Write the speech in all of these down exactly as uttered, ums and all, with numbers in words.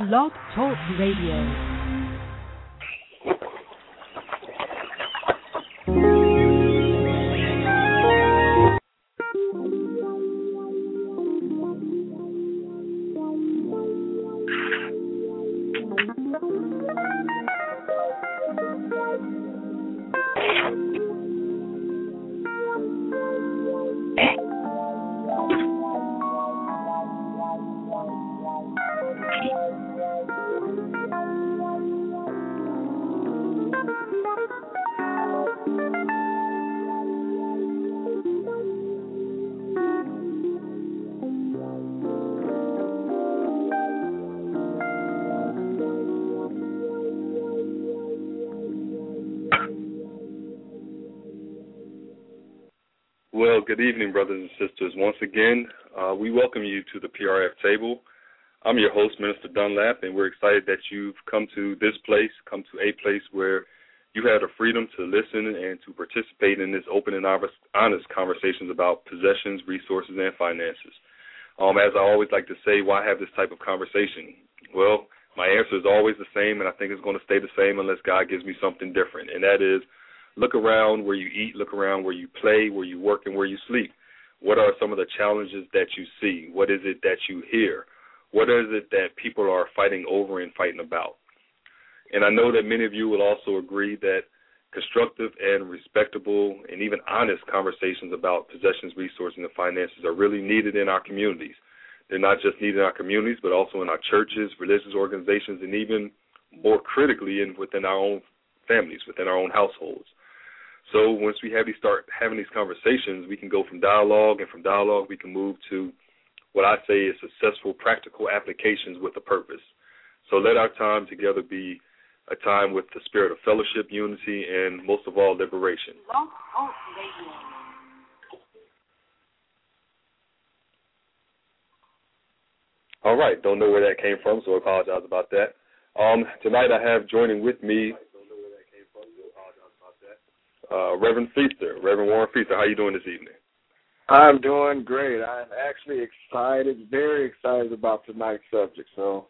Blog Talk Radio. Well, good evening, brothers and sisters. Once again, uh, we welcome you to the P R F table. I'm your host, Minister Dunlap, and we're excited that you've come to this place, come to a place where you have the freedom to listen and to participate in this open and honest conversations about possessions, resources, and finances. Um, as I always like to say, why have this type of conversation? Well, my answer is always the same, and I think it's going to stay the same unless God gives me something different, and that is, look around where you eat, look around where you play, where you work, and where you sleep. What are some of the challenges that you see? What is it that you hear? What is it that people are fighting over and fighting about? And I know that many of you will also agree that constructive and respectable and even honest conversations about possessions, resources, and finances are really needed in our communities. They're not just needed in our communities, but also in our churches, religious organizations, and even more critically in within our own families, within our own households. So once we have these start having these conversations, we can go from dialogue, and from dialogue we can move to what I say is successful, practical applications with a purpose. So let our time together be a time with the spirit of fellowship, unity, and most of all, liberation. All right, don't know where that came from, so I apologize about that. Um, tonight I have joining with me Uh, Reverend Feaster, Reverend Warren Feaster. How are you doing this evening? I'm doing great. I'm actually excited, very excited about tonight's subject, so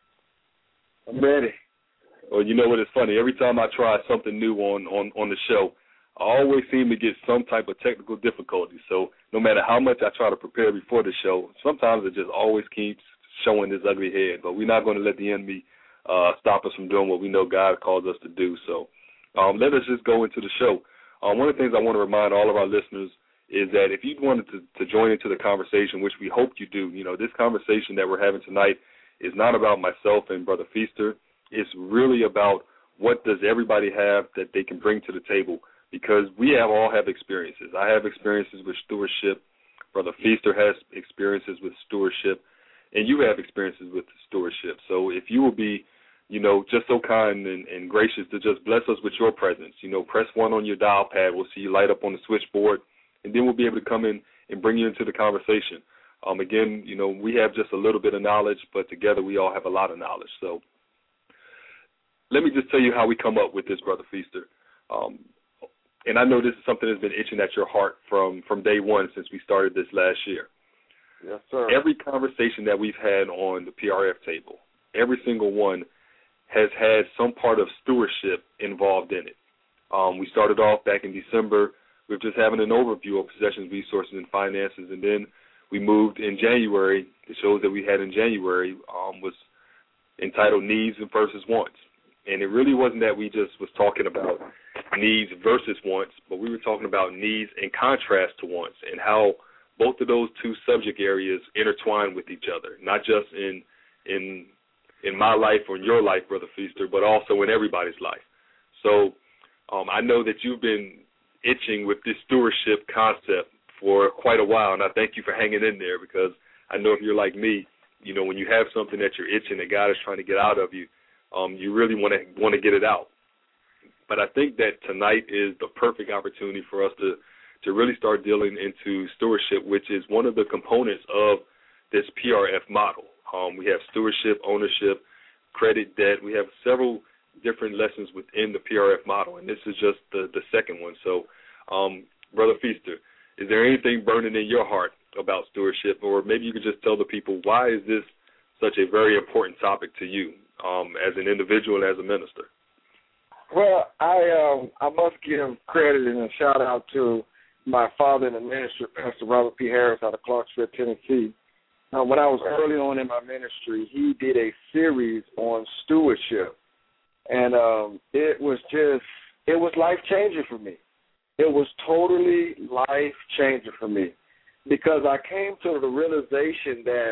I'm ready. Well, you know what, it's funny. Every time I try something new on, on, on the show, I always seem to get some type of technical difficulty. So no matter how much I try to prepare before the show, sometimes it just always keeps showing this ugly head. But we're not going to let the enemy uh, stop us from doing what we know God calls us to do. So Um, let us just go into the show. Um, one of the things I want to remind all of our listeners is that if you wanted to, to join into the conversation, which we hope you do, you know, this conversation that we're having tonight is not about myself and Brother Feaster. It's really about what does everybody have that they can bring to the table, because we have all have experiences. I have experiences with stewardship. Brother Feaster has experiences with stewardship, and you have experiences with stewardship. So if you will be you know, just so kind and, and gracious to just bless us with your presence. You know, press one on your dial pad. We'll see you light up on the switchboard, and then we'll be able to come in and bring you into the conversation. Um, again, you know, we have just a little bit of knowledge, but together we all have a lot of knowledge. So let me just tell you how we come up with this, Brother Feaster. Um, and I know this is something that's been itching at your heart from, from day one since we started this last year. Yes, sir. Every conversation that we've had on the P R F table, every single one has had some part of stewardship involved in it. Um, we started off back in December with just having an overview of possessions, resources, and finances, and then we moved in January. The shows that we had in January um, was entitled Needs versus Wants. And it really wasn't that we just was talking about needs versus wants, but we were talking about needs in contrast to wants and how both of those two subject areas intertwine with each other, not just in in in my life or in your life, Brother Feaster, but also in everybody's life. So um, I know that you've been itching with this stewardship concept for quite a while, and I thank you for hanging in there, because I know if you're like me, you know, when you have something that you're itching that God is trying to get out of you, um, you really want to want to get it out. But I think that tonight is the perfect opportunity for us to, to really start dealing into stewardship, which is one of the components of this P R F model. Um, we have stewardship, ownership, credit, debt. We have several different lessons within the P R F model, and this is just the, the second one. So, um, Brother Feaster, is there anything burning in your heart about stewardship, or maybe you could just tell the people, why is this such a very important topic to you um, as an individual and as a minister? Well, I um, I must give credit and a shout out to my father in the ministry, Pastor Robert P. Harris, out of Clarksville, Tennessee. Uh, when I was early on in my ministry, he did a series on stewardship, and um, it was just it was life changing for me. It was totally life changing for me because I came to the realization that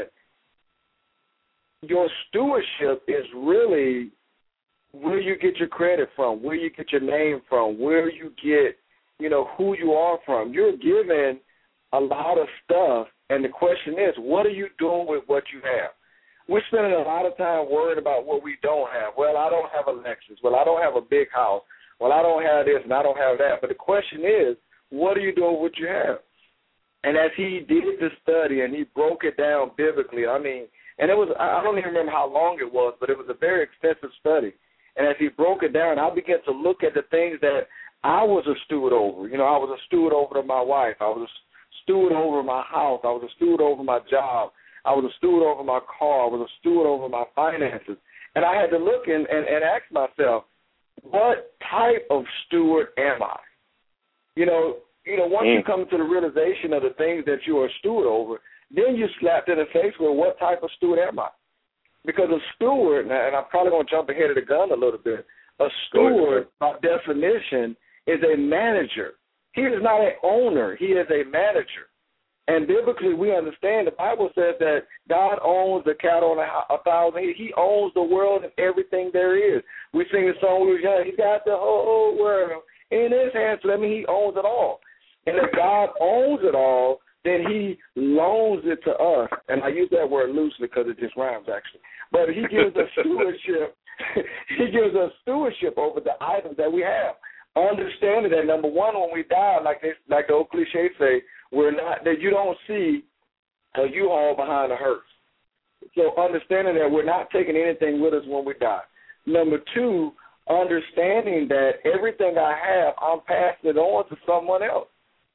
your stewardship is really where you get your credit from, where you get your name from, where you get, you know, who you are from. You're given a lot of stuff, and the question is, what are you doing with what you have? We're spending a lot of time worried about what we don't have. Well, I don't have a Lexus. Well, I don't have a big house. Well, I don't have this and I don't have that. But the question is, what are you doing with what you have? And as he did the study and he broke it down biblically, I mean, and it was, I don't even remember how long it was, but it was a very extensive study. And as he broke it down, I began to look at the things that I was a steward over. You know, I was a steward over my wife. I was a steward over my house. I was a steward over my job. I was a steward over my car. I was a steward over my finances. And I had to look and, and, and ask myself, what type of steward am I? You know, you know, once mm. you come to the realization of the things that you are a steward over, then you slapped in the face with what type of steward am I? Because a steward, and I'm probably going to jump ahead of the gun a little bit, a steward, by definition, is a manager. He is not an owner. He is a manager. And biblically, we understand, the Bible says that God owns the cattle on a, a thousand. He owns the world and everything there is. We sing the song when we were young, he's got the whole world in his hands. So that means he owns it all. And if God owns it all, then he loans it to us. And I use that word loosely because it just rhymes, actually. But he gives us stewardship. He gives us stewardship over the items that we have. Understanding that, number one, when we die, like they, like the old cliche say, we're not, that you don't see a U-Haul behind a hearse. So understanding that we're not taking anything with us when we die. Number two, understanding that everything I have, I'm passing it on to someone else.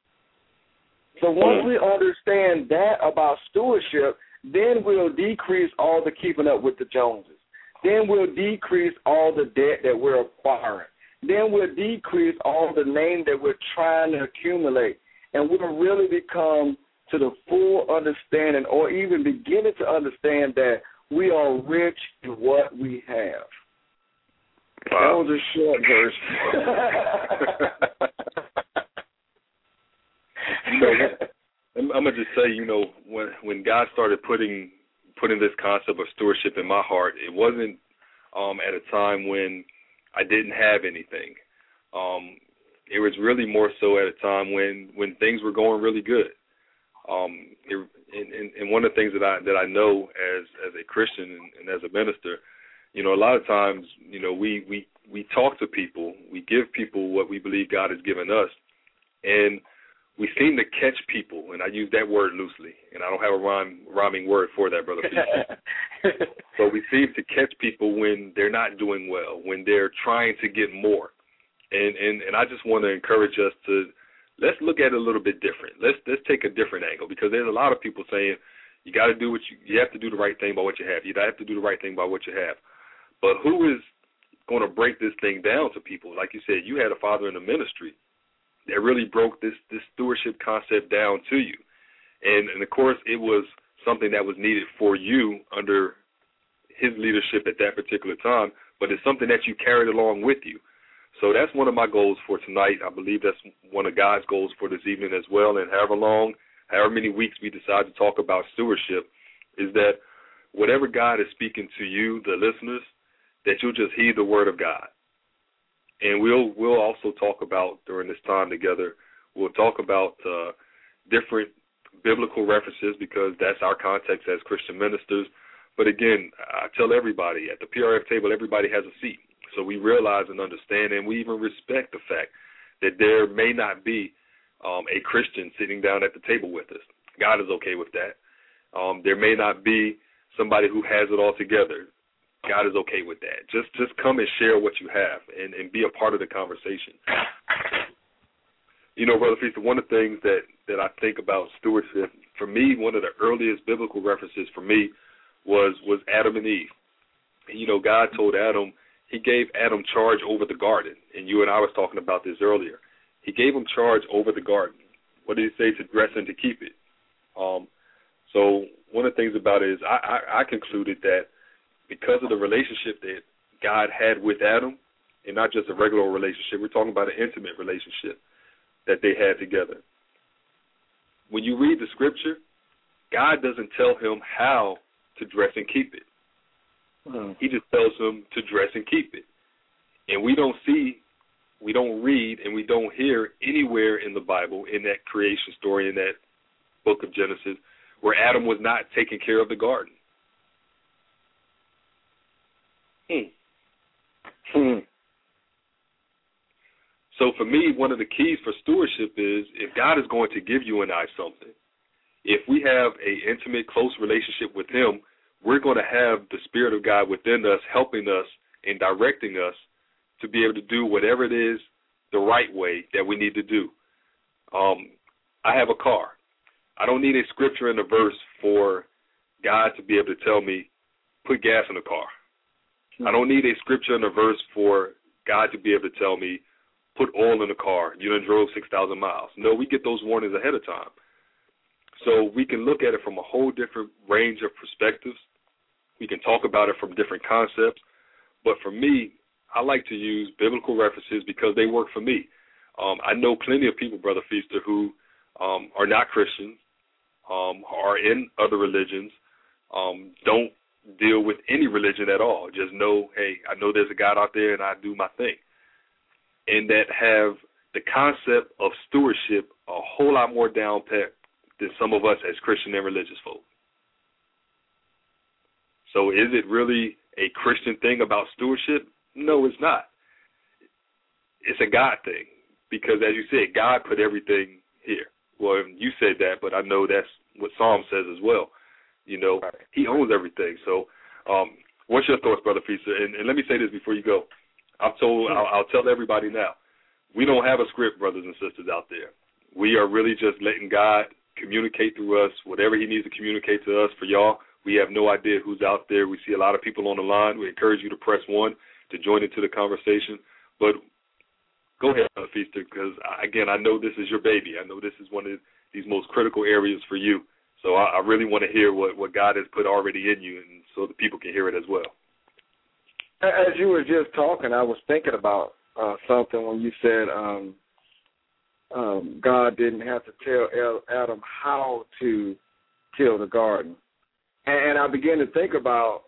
So once we understand that about stewardship, then we'll decrease all the keeping up with the Joneses. Then we'll decrease all the debt that we're acquiring. Then we'll decrease all the name that we're trying to accumulate. And we'll really become to the full understanding or even beginning to understand that we are rich in what we have. Wow. That was a short verse. You know, I'm going to just say, you know, when when God started putting putting this concept of stewardship in my heart, it wasn't um, at a time when I didn't have anything. Um, it was really more so at a time when, when things were going really good. Um, it, and, and one of the things that I that I know as as a Christian and, and as a minister, you know, a lot of times, you know, we, we, we talk to people, we give people what we believe God has given us, and we seem to catch people, and I use that word loosely, and I don't have a rhyme, rhyming word for that, Brother Peter. So we seem to catch people when they're not doing well, when they're trying to get more. And, and, and I just want to encourage us to, let's look at it a little bit different. Let's let's take a different angle, because there's a lot of people saying you got to do what you, you have to do the right thing by what you have. You have to do the right thing by what you have. But who is going to break this thing down to people? Like you said, you had a father in the ministry that really broke this, this stewardship concept down to you. And, and, of course, it was something that was needed for you under his leadership at that particular time, but it's something that you carried along with you. So that's one of my goals for tonight. I believe that's one of God's goals for this evening as well. And however long, however many weeks we decide to talk about stewardship, is that whatever God is speaking to you, the listeners, that you'll just heed the word of God. And we'll we'll also talk about, during this time together, we'll talk about uh, different biblical references, because that's our context as Christian ministers. But again, I tell everybody, at the P R F table, everybody has a seat. So we realize and understand, and we even respect the fact that there may not be um, a Christian sitting down at the table with us. God is okay with that. Um, there may not be somebody who has it all together. God is okay with that. Just just come and share what you have and, and be a part of the conversation. You know, Brother Feaster, one of the things that, that I think about stewardship, for me, one of the earliest biblical references for me was was Adam and Eve. And, you know, God told Adam, he gave Adam charge over the garden. And you and I was talking about this earlier. He gave him charge over the garden. What did he say? To dress and to keep it. Um, so one of the things about it is I, I, I concluded that because of the relationship that God had with Adam, and not just a regular relationship, we're talking about an intimate relationship that they had together. When you read the scripture, God doesn't tell him how to dress and keep it. Mm. He just tells him to dress and keep it. And we don't see, we don't read, and we don't hear anywhere in the Bible, in that creation story, in that book of Genesis, where Adam was not taking care of the garden. Hmm. Hmm. So for me, one of the keys for stewardship is if God is going to give you and I something, if we have an intimate, close relationship with him, we're going to have the Spirit of God within us helping us and directing us to be able to do whatever it is the right way that we need to do. Um, I have a car. I don't need a scripture and a verse for God to be able to tell me, put gas in the car. Mm-hmm. I don't need a scripture and a verse for God to be able to tell me, put oil in the car. You done drove six thousand miles. No, we get those warnings ahead of time. So we can look at it from a whole different range of perspectives. We can talk about it from different concepts. But for me, I like to use biblical references because they work for me. Um, I know plenty of people, Brother Feaster, who um, are not Christians, um, are in other religions, um, don't deal with any religion at all. Just know, hey, I know there's a God out there and I do my thing. And that have the concept of stewardship a whole lot more down pat than some of us as Christian and religious folk. So is it really a Christian thing about stewardship? No, it's not. It's a God thing because, as you said, God put everything here. Well, you said that, but I know that's what Psalm says as well. You know, right. He owns everything. So um, what's your thoughts, Brother Feaster? And, and let me say this before you go. I've told, I'll, I'll tell everybody now, we don't have a script, brothers and sisters out there. We are really just letting God communicate through us, whatever he needs to communicate to us. For y'all, we have no idea who's out there. We see a lot of people on the line. We encourage you to press one to join into the conversation. But go ahead, Brother Feaster, because, again, I know this is your baby. I know this is one of these most critical areas for you. So I, I really want to hear what, what God has put already in you, and so the people can hear it as well. As you were just talking, I was thinking about uh, something when you said um, um, God didn't have to tell Adam how to till the garden. And I began to think about,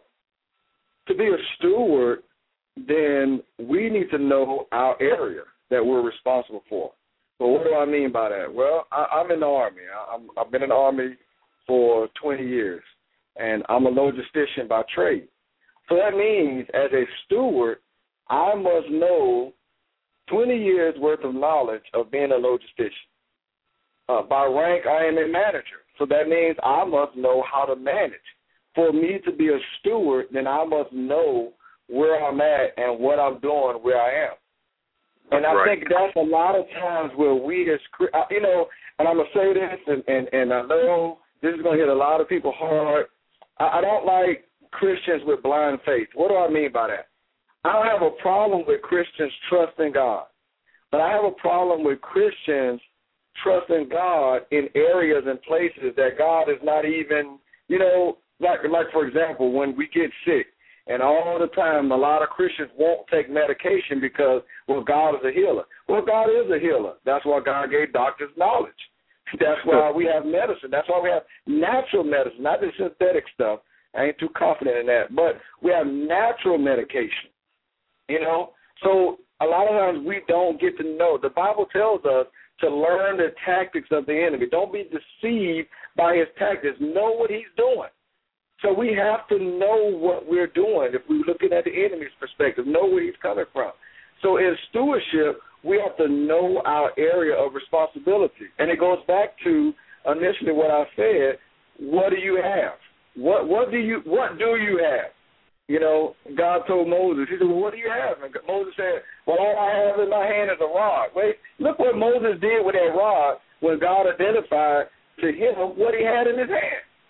to be a steward, then we need to know our area that we're responsible for. But what do I mean by that? Well, I, I'm in the Army. I'm, I've been in the Army for twenty years, and I'm a logistician by trade. So that means, as a steward, I must know twenty years' worth of knowledge of being a logistician. Uh, by rank, I am a manager. So that means I must know how to manage. For me to be a steward, then I must know where I'm at and what I'm doing where I am. And I right. think that's a lot of times where we as, you know, and I'm going to say this, and, and, and I know this is going to hit a lot of people hard. I, I don't like Christians with blind faith. What do I mean by that? I don't have a problem with Christians trusting God, but I have a problem with Christians trusting God in areas and places that God is not even, you know, like, like for example, when we get sick, and all the time a lot of Christians won't take medication because, well, God is a healer. Well, God is a healer. That's why God gave doctors knowledge. That's why we have medicine. That's why we have natural medicine, not the synthetic stuff. I ain't too confident in that. But we have natural medication, you know. So a lot of times we don't get to know. The Bible tells us to learn the tactics of the enemy. Don't be deceived by his tactics. Know what he's doing. So we have to know what we're doing if we're looking at the enemy's perspective, know where he's coming from. So in stewardship, we have to know our area of responsibility. And it goes back to initially what I said, what do you have? What what do you what do you have? You know, God told Moses, he said, well, what do you have? And Moses said, well, all I have in my hand is a rod. Wait, look what Moses did with that rod when God identified to him what he had in his hand.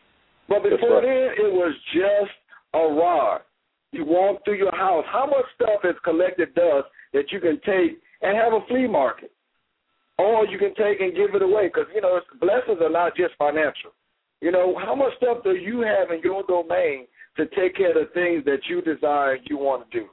But before then, it was just a rod. You walk through your house. How much stuff is collected dust that you can take and have a flea market? Or you can take and give it away, because, you know, blessings are not just financial. You know, how much stuff do you have in your domain to take care of the things that you desire and you want to do?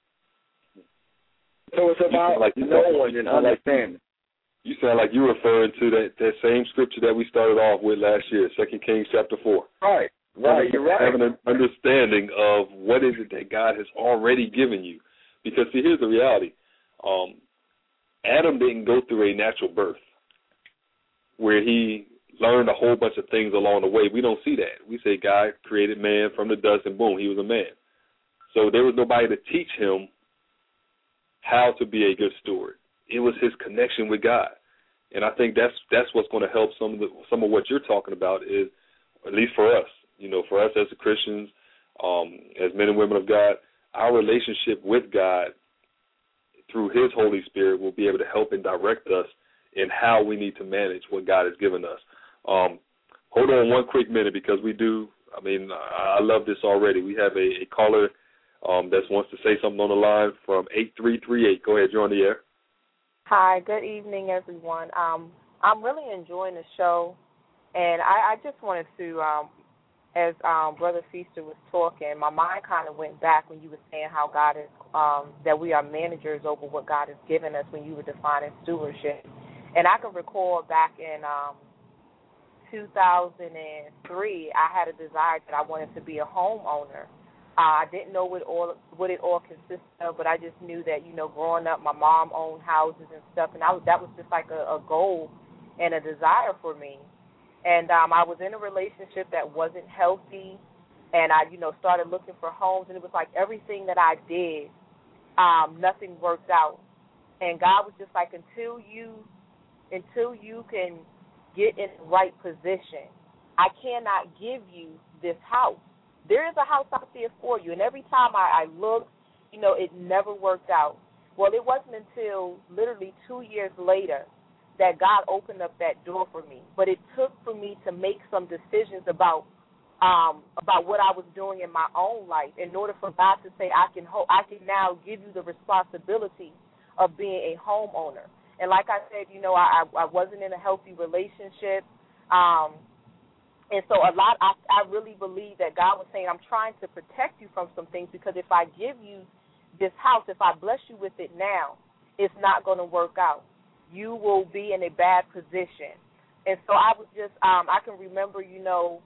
So it's about like knowing and understanding. You sound like you're referring to that, that same scripture that we started off with last year, Second Kings chapter four. Right, right, you're right. Having an understanding of what is it that God has already given you. Because, see, here's the reality. Um, Adam didn't go through a natural birth where he learned a whole bunch of things along the way. We don't see that. We say God created man from the dust and boom, he was a man. So there was nobody to teach him how to be a good steward. It was his connection with God. And I think that's that's what's going to help some of the, some of what you're talking about is, at least for us, you know, for us as Christians, um, as men and women of God, our relationship with God through his Holy Spirit will be able to help and direct us in how we need to manage what God has given us. Um, hold on one quick minute, because we do, I mean, I love this already. We have a, a caller um, that wants to say something on the line from eight three three eight. Go ahead, you're on the air. Hi, good evening, everyone. Um, I'm really enjoying the show, and I, I just wanted to, um, as um, Brother Feaster was talking, my mind kind of went back when you were saying how God is, um, that we are managers over what God has given us when you were defining stewardship. And I can recall back in um, two thousand three, I had a desire that I wanted to be a homeowner. Uh, I didn't know what all what it all consisted of, but I just knew that, you know, growing up, my mom owned houses and stuff, and I was, that was just like a, a goal and a desire for me. And um, I was in a relationship that wasn't healthy, and I, you know, started looking for homes, and it was like everything that I did, um, nothing worked out. And God was just like, until you, until you can get in the right position, I cannot give you this house. There is a house out there for you, and every time I, I looked, you know, it never worked out. Well, it wasn't until literally two years later that God opened up that door for me. But it took for me to make some decisions about um, about what I was doing in my own life in order for God to say, I can ho- I can now give you the responsibility of being a homeowner. And like I said, you know, I, I wasn't in a healthy relationship. Um And so a lot, I, I really believe that God was saying, I'm trying to protect you from some things, because if I give you this house, if I bless you with it now, it's not going to work out. You will be in a bad position. And so I was just, um, I can remember, you know,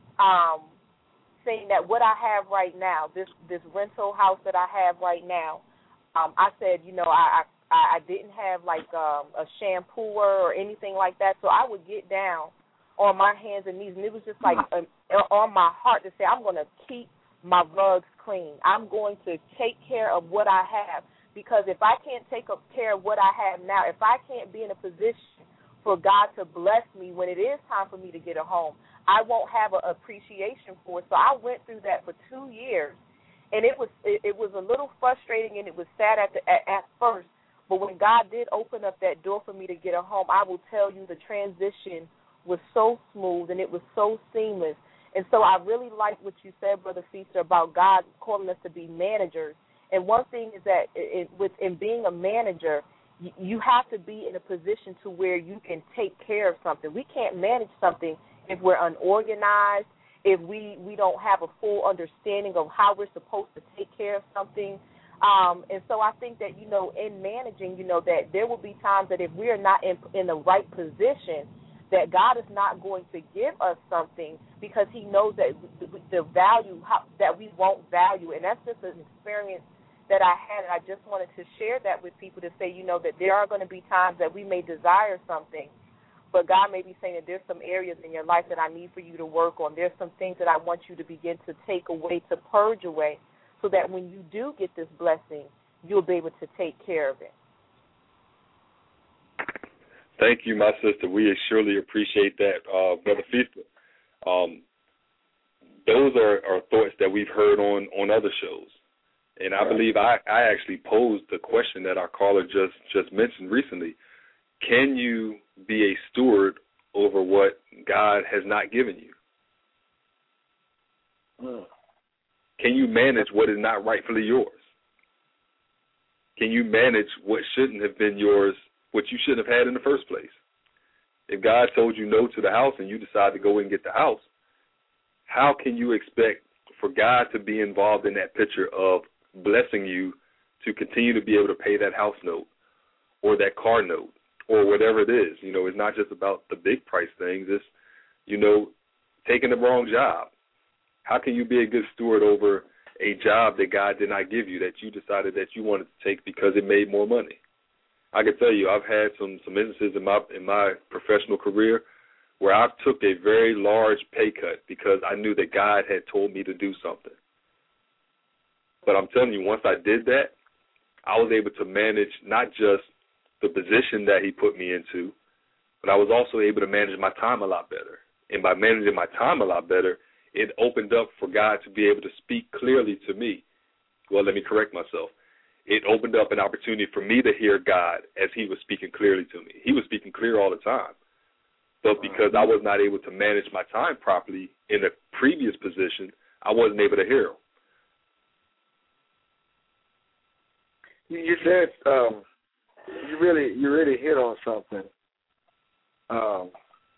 um, saying that what I have right now, this, this rental house that I have right now, um, I said, you know, I, I, I didn't have like um, a shampooer or anything like that, so I would get down on my hands and knees, and it was just like um, on my heart to say, I'm going to keep my rugs clean. I'm going to take care of what I have, because if I can't take care of what I have now, if I can't be in a position for God to bless me when it is time for me to get a home, I won't have an appreciation for it. So I went through that for two years, and it was it, it was a little frustrating, and it was sad at, the, at at first. But when God did open up that door for me to get a home, I will tell you the transition was so smooth and it was so seamless. And so I really like what you said, Brother Feaster, about God calling us to be managers. And one thing is that it, with in being a manager, you, you have to be in a position to where you can take care of something. We can't manage something if we're unorganized, if we, we don't have a full understanding of how we're supposed to take care of something. Um, and so I think that, you know, in managing, you know, that there will be times that if we are not in, in the right position, that God is not going to give us something because he knows that the value how, that we won't value. And that's just an experience that I had, and I just wanted to share that with people to say, you know, that there are going to be times that we may desire something, but God may be saying that there's some areas in your life that I need for you to work on. There's some things that I want you to begin to take away, to purge away, so that when you do get this blessing, you'll be able to take care of it. Thank you, my sister. We surely appreciate that, uh, Brother Feaster. Um, those are, are thoughts that we've heard on, on other shows. And I believe I, I actually posed the question that our caller just, just mentioned recently. Can you be a steward over what God has not given you? Mm. Can you manage what is not rightfully yours? Can you manage what shouldn't have been yours, what you shouldn't have had in the first place? If God told you no to the house and you decide to go and get the house, how can you expect for God to be involved in that picture of blessing you to continue to be able to pay that house note or that car note or whatever it is? You know, it's not just about the big price things. It's, you know, taking the wrong job. How can you be a good steward over a job that God did not give you, that you decided that you wanted to take because it made more money? I can tell you, I've had some, some instances in my in my professional career where I took a very large pay cut because I knew that God had told me to do something. But I'm telling you, once I did that, I was able to manage not just the position that he put me into, but I was also able to manage my time a lot better. And by managing my time a lot better, it opened up for God to be able to speak clearly to me. Well, let me correct myself. It opened up an opportunity for me to hear God as he was speaking clearly to me. He was speaking clear all the time. But because I was not able to manage my time properly in a previous position, I wasn't able to hear him. You said um, you really you really hit on something. Um,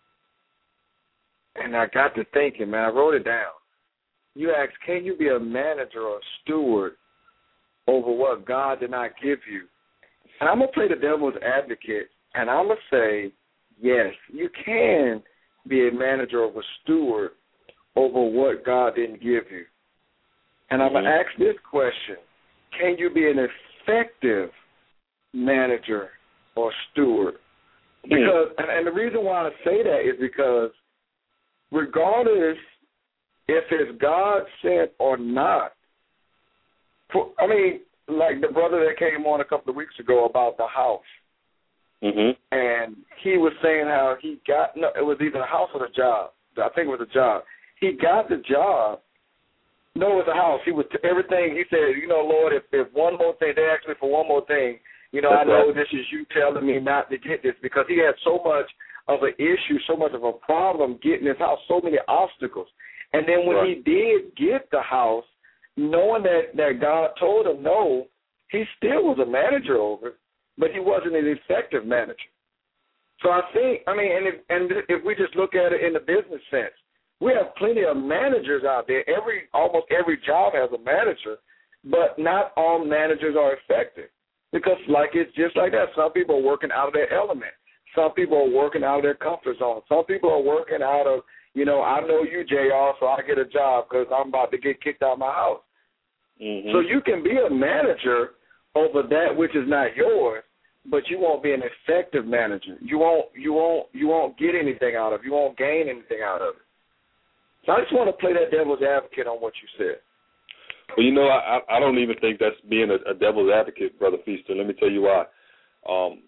and I got to thinking, man, I wrote it down. You asked, can you be a manager or a steward over what God did not give you? And I'm going to play the devil's advocate, and I'm going to say, yes, you can be a manager or a steward over what God didn't give you. And I'm going to ask this question. Can you be an effective manager or steward? Because, and, and the reason why I say that is because regardless if it's God sent or not, for, I mean, like the brother that came on a couple of weeks ago about the house, mm-hmm. and he was saying how he got, no, it was either a house or a job. I think it was a job. He got the job. No, it was a house. He was everything. He said, you know, Lord, if, if one more thing, they asked me for one more thing, you know, That's I know right. this is you telling me not to get this, because he had so much of an issue, so much of a problem getting his house, so many obstacles. And then when Right. he did get the house, knowing that, that God told him no, he still was a manager over it, but he wasn't an effective manager. So I think, I mean, and if, and if we just look at it in the business sense, we have plenty of managers out there. Every almost every job has a manager, but not all managers are effective. Because like it's just like that. Some people are working out of their element. Some people are working out of their comfort zone. Some people are working out of, you know, I know you, J R, so I get a job because I'm about to get kicked out of my house. Mm-hmm. So you can be a manager over that which is not yours, but you won't be an effective manager. You won't you won't you won't get anything out of it. You won't gain anything out of it. So I just want to play that devil's advocate on what you said. Well, you know, I I don't even think that's being a, a devil's advocate, Brother Feaster. Let me tell you why. Um,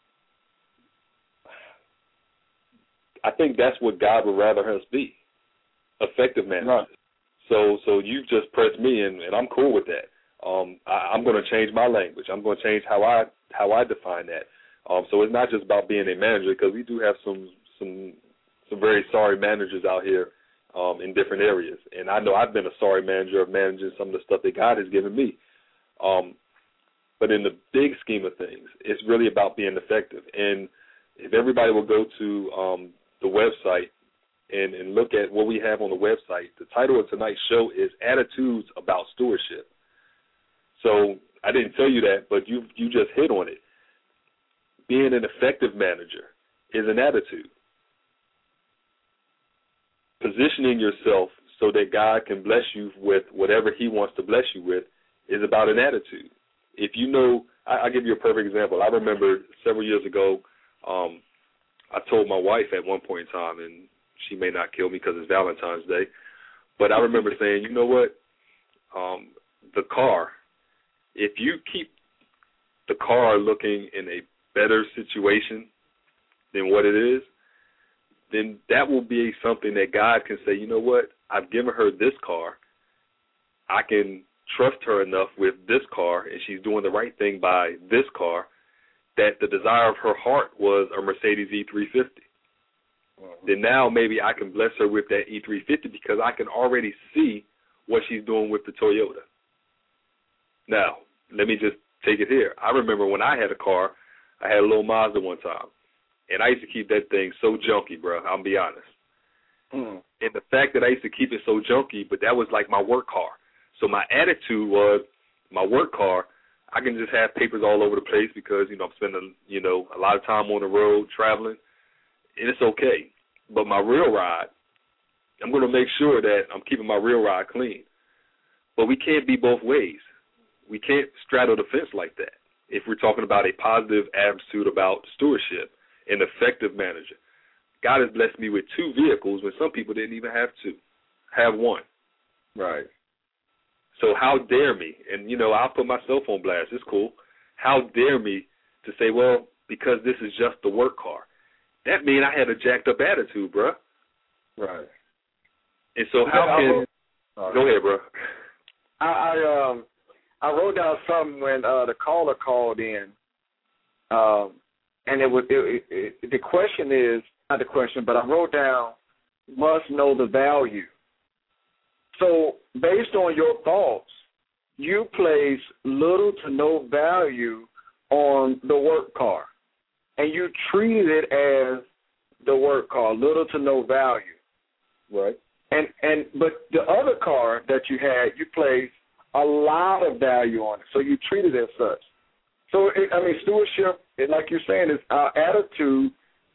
I think that's what God would rather us be, effective managers. Right. So so you've just pressed me, and, and I'm cool with that. Um, I, I'm going to change my language. I'm going to change how I how I define that. Um, so it's not just about being a manager, because we do have some some some very sorry managers out here um, in different areas. And I know I've been a sorry manager of managing some of the stuff that God has given me. Um, but in the big scheme of things, it's really about being effective. And if everybody will go to um, the website and, and look at what we have on the website, the title of tonight's show is Attitudes About Stewardship. So I didn't tell you that, but you you just hit on it. Being an effective manager is an attitude. Positioning yourself so that God can bless you with whatever he wants to bless you with is about an attitude. If you know, I, I'll give you a perfect example. I remember several years ago, um, I told my wife at one point in time, and she may not kill me because it's Valentine's Day, but I remember saying, you know what, um, the car, if you keep the car looking in a better situation than what it is, then that will be something that God can say, you know what, I've given her this car. I can trust her enough with this car, and she's doing the right thing by this car, that the desire of her heart was a Mercedes E three fifty. Mm-hmm. Then now maybe I can bless her with that E three fifty because I can already see what she's doing with the Toyota. Now, let me just take it here. I remember when I had a car, I had a little Mazda one time, and I used to keep that thing so junky, bro, I'll be honest. Mm. And the fact that I used to keep it so junky, but that was like my work car. So my attitude was, my work car, I can just have papers all over the place because, you know, I'm spending, you know, a lot of time on the road traveling, and it's okay. But my real ride, I'm going to make sure that I'm keeping my real ride clean. But we can't be both ways. We can't straddle the fence like that if we're talking about a positive attitude about stewardship and effective manager. God has blessed me with two vehicles when some people didn't even have two, have one. Right. So how dare me, and, you know, I'll put myself on blast, it's cool, how dare me to say, well, because this is just the work car. That means I had a jacked up attitude, bro. Right. And so how yeah, can, wrote, go ahead, bro. I, I, um, I wrote down something when uh, the caller called in, um, and it was, it, it, it, the question is, not the question, but I wrote down, must know the value. So based on your thoughts, you place little to no value on the work car, and you treated it as the work car, little to no value. Right. And and but the other car that you had, you placed a lot of value on it, so you treated it as such. So it, I mean, stewardship, like you're saying, is our attitude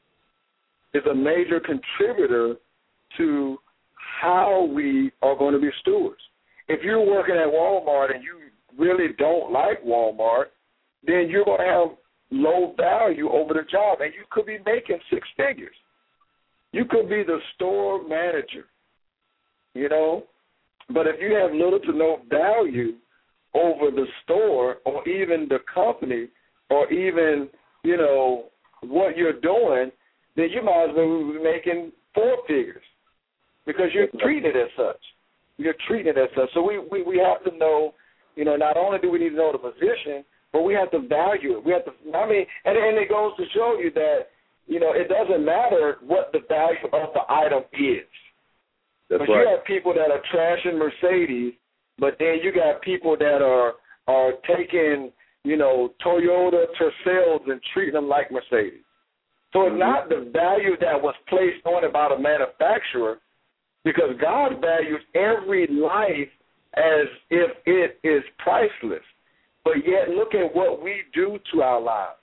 is a major contributor to how we are going to be stewards. If you're working at Walmart and you really don't like Walmart, then you're going to have low value over the job, and you could be making six figures. You could be the store manager, you know, but if you have little to no value over the store or even the company or even, you know, what you're doing, then you might as well be making four figures because you're treating it as such. You're treating it as such. So we, we, we have to know, you know, not only do we need to know the position, but we have to value it. We have to, I mean, and, and it goes to show you that, you know, it doesn't matter what the value of the item is. That's but right. You have people that are trashing Mercedes, but then you got people that are are taking, you know, Toyota Tercels and treating them like Mercedes. So it's not the value that was placed on it by the manufacturer, because God values every life as if it is priceless. But yet look at what we do to our lives.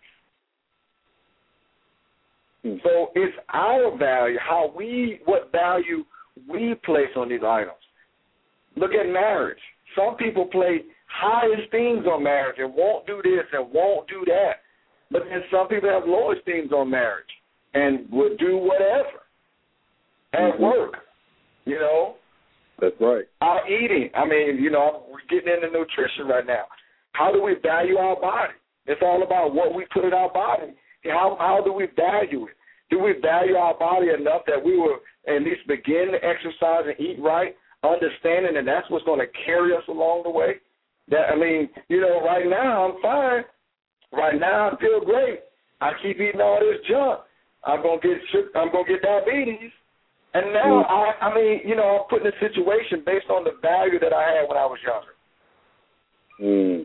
Hmm. So it's our value, how we, what value we place on these items. Look at marriage. Some people place high esteems on marriage and won't do this and won't do that. But then some people have low esteems on marriage and would do whatever at mm-hmm. work, you know. That's right. Our eating. I mean, you know, we're getting into nutrition right now. How do we value our body? It's all about what we put in our body. How how do we value it? Do we value our body enough that we will at least begin to exercise and eat right, understanding that that's what's going to carry us along the way? That I mean, you know, right now I'm fine. Right now I feel great. I keep eating all this junk. I'm gonna get I'm gonna get diabetes. And now mm. I I mean, you know, I'm put in a situation based on the value that I had when I was younger. Mm.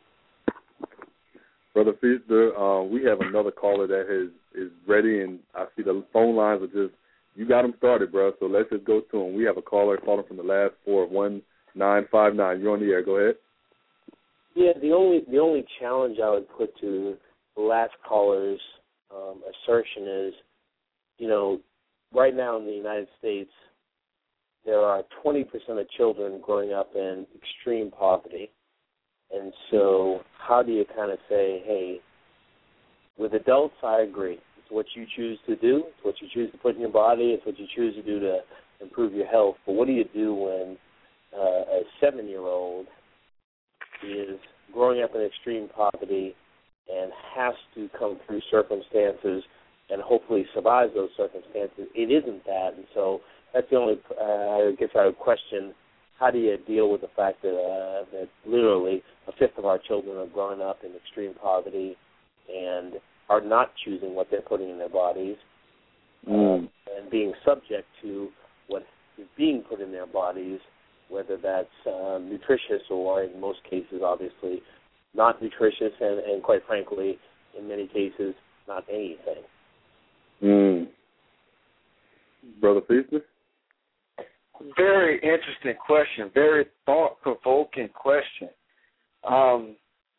Brother Feaster, uh, we have another caller that has is ready, and I see the phone lines are just, you got them started, bro, so let's just go to them. We have a caller calling from the last four of one nine five nine. You're on the air. Go ahead. Yeah, the only the only challenge I would put to the last caller's um, assertion is, you know, right now in the United States, there are twenty percent of children growing up in extreme poverty. And so how do you kind of say, hey, with adults, I agree. It's what you choose to do. It's what you choose to put in your body. It's what you choose to do to improve your health. But what do you do when uh, a seven-year-old is growing up in extreme poverty and has to come through circumstances and hopefully survive those circumstances? It isn't that. And so that's the only, uh, I guess I would question, how do you deal with the fact that, uh, that literally a fifth of our children are growing up in extreme poverty and are not choosing what they're putting in their bodies mm. um, and being subject to what is being put in their bodies whether that's uh, nutritious or, in most cases, obviously, not nutritious, and, and quite frankly, in many cases, not anything. Mm. Brother Feaster? Very interesting question. Very thought-provoking question. Um,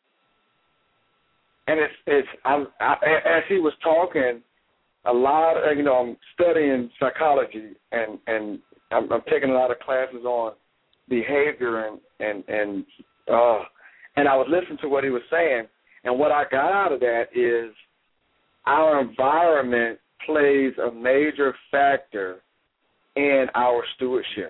and it's it's I'm, I, as he was talking, a lot. Of, you know, I'm studying psychology, and and I'm, I'm taking a lot of classes on behavior, and and and uh, and I was listening to what he was saying, and what I got out of that is our environment plays a major factor in our stewardship,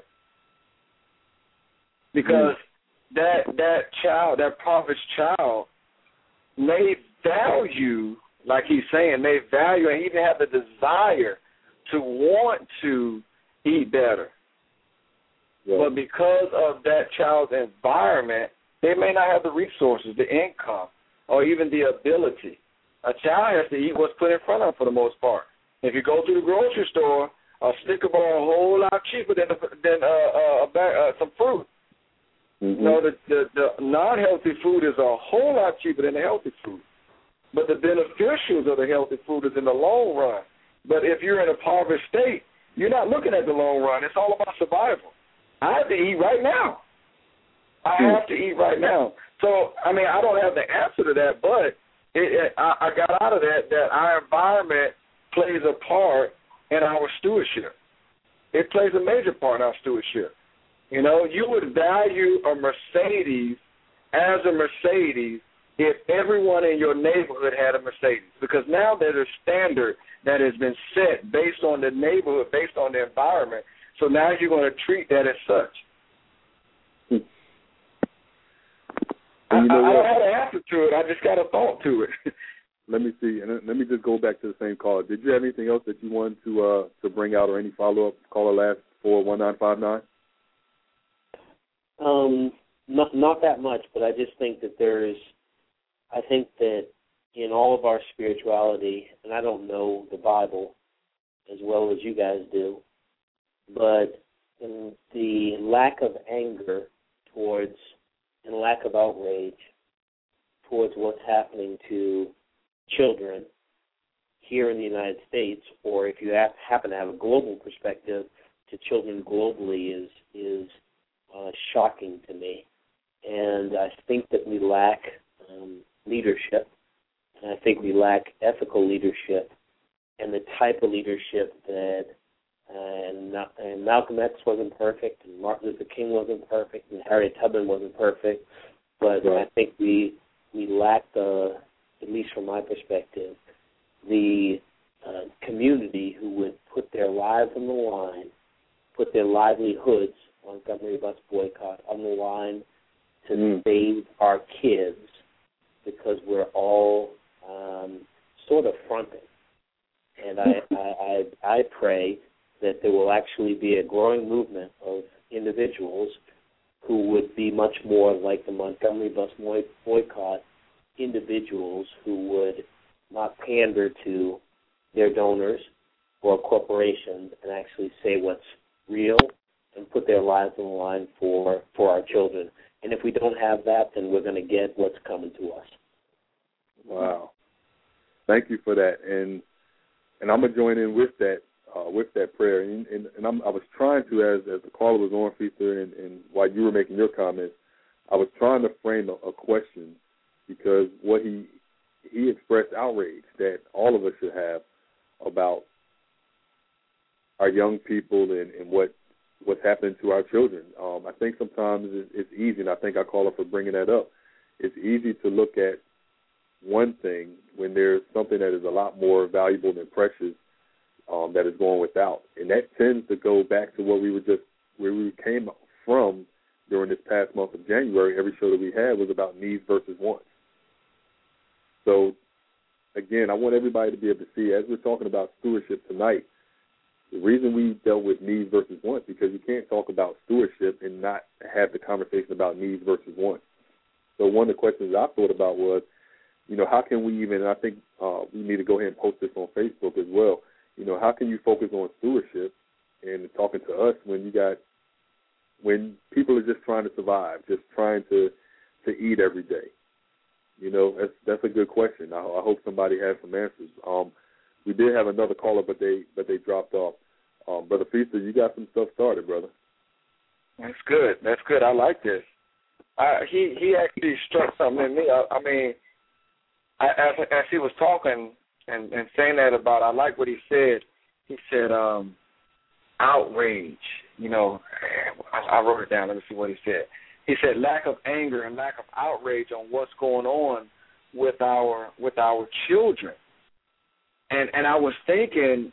because mm. that that child, that prophet's child, may value, like he's saying, may value and even have the desire to want to eat better. Yeah. But because of that child's environment, they may not have the resources, the income, or even the ability. A child has to eat what's put in front of them for the most part. If you go to the grocery store, a Snicker bar a whole lot cheaper than than uh, uh, uh, some fruit. Mm-hmm. You know, the, the, the non-healthy food is a whole lot cheaper than the healthy food. But the beneficials of the healthy food is in the long run. But if you're in a impoverished state, you're not looking at the long run. It's all about survival. I have to eat right now. I mm. have to eat right now. So, I mean, I don't have the answer to that, but it, it, I, I got out of that that our environment plays a part in our stewardship. It plays a major part in our stewardship. You know, you would value a Mercedes as a Mercedes if everyone in your neighborhood had a Mercedes, because now there's a standard that has been set based on the neighborhood, based on the environment. So now you're going to treat that as such. Hmm. I, you know I, I don't have an answer to it. I just got a thought to it. Let me see, and let me just go back to the same caller. Did you have anything else that you wanted to uh, to bring out, or any follow-up? Caller last four one nine five nine. Um, not not that much, but I just think that there's, I think that in all of our spirituality, and I don't know the Bible as well as you guys do, but in the lack of anger towards, and lack of outrage towards what's happening to children here in the United States, or if you have, happen to have a global perspective to children globally, is is uh, shocking to me. And I think that we lack um, leadership, and I think we lack ethical leadership, and the type of leadership that uh, and, and Malcolm X wasn't perfect, and Martin Luther King wasn't perfect, and Harriet Tubman wasn't perfect, but right. I think we we lack the, at least from my perspective, the uh, community who would put their lives on the line, put their livelihoods, Montgomery bus boycott, on the line to mm. save our kids, because we're all um, sort of fronting. And I, I, I, I pray that there will actually be a growing movement of individuals who would be much more like the Montgomery bus boycott, individuals who would not pander to their donors or corporations and actually say what's real and put their lives on the line for, for our children. And if we don't have that, then we're going to get what's coming to us. Wow. Thank you for that. And and I'm going to join in with that uh, with that prayer. And, and, and I'm, I was trying to, as, as the caller was on, Feaster, and, and while you were making your comments, I was trying to frame a, a question, because what he he expressed outrage that all of us should have about our young people and, and what what's happening to our children. Um, I think sometimes it's, it's easy, and I think I call her for bringing that up. It's easy to look at one thing when there's something that is a lot more valuable than precious um, that is going without, and that tends to go back to what we were just where we came from during this past month of January. Every show that we had was about needs versus wants. So, again, I want everybody to be able to see, as we're talking about stewardship tonight, the reason we dealt with needs versus wants, because you can't talk about stewardship and not have the conversation about needs versus wants. So one of the questions I thought about was, you know, how can we even, and I think uh, we need to go ahead and post this on Facebook as well, you know, how can you focus on stewardship and talking to us when you got when people are just trying to survive, just trying to, to eat every day? You know, that's that's a good question. I, I hope somebody has some answers. Um, we did have another caller, but they but they dropped off. Um, Brother Feaster, you got some stuff started, brother. That's good. That's good. I like this. I, he he actually struck something in me. I, I mean, I, as as he was talking and, and saying that about, I like what he said. He said, um, outrage. You know, I, I wrote it down. Let me see what he said. He said lack of anger and lack of outrage on what's going on with our with our children. And and I was thinking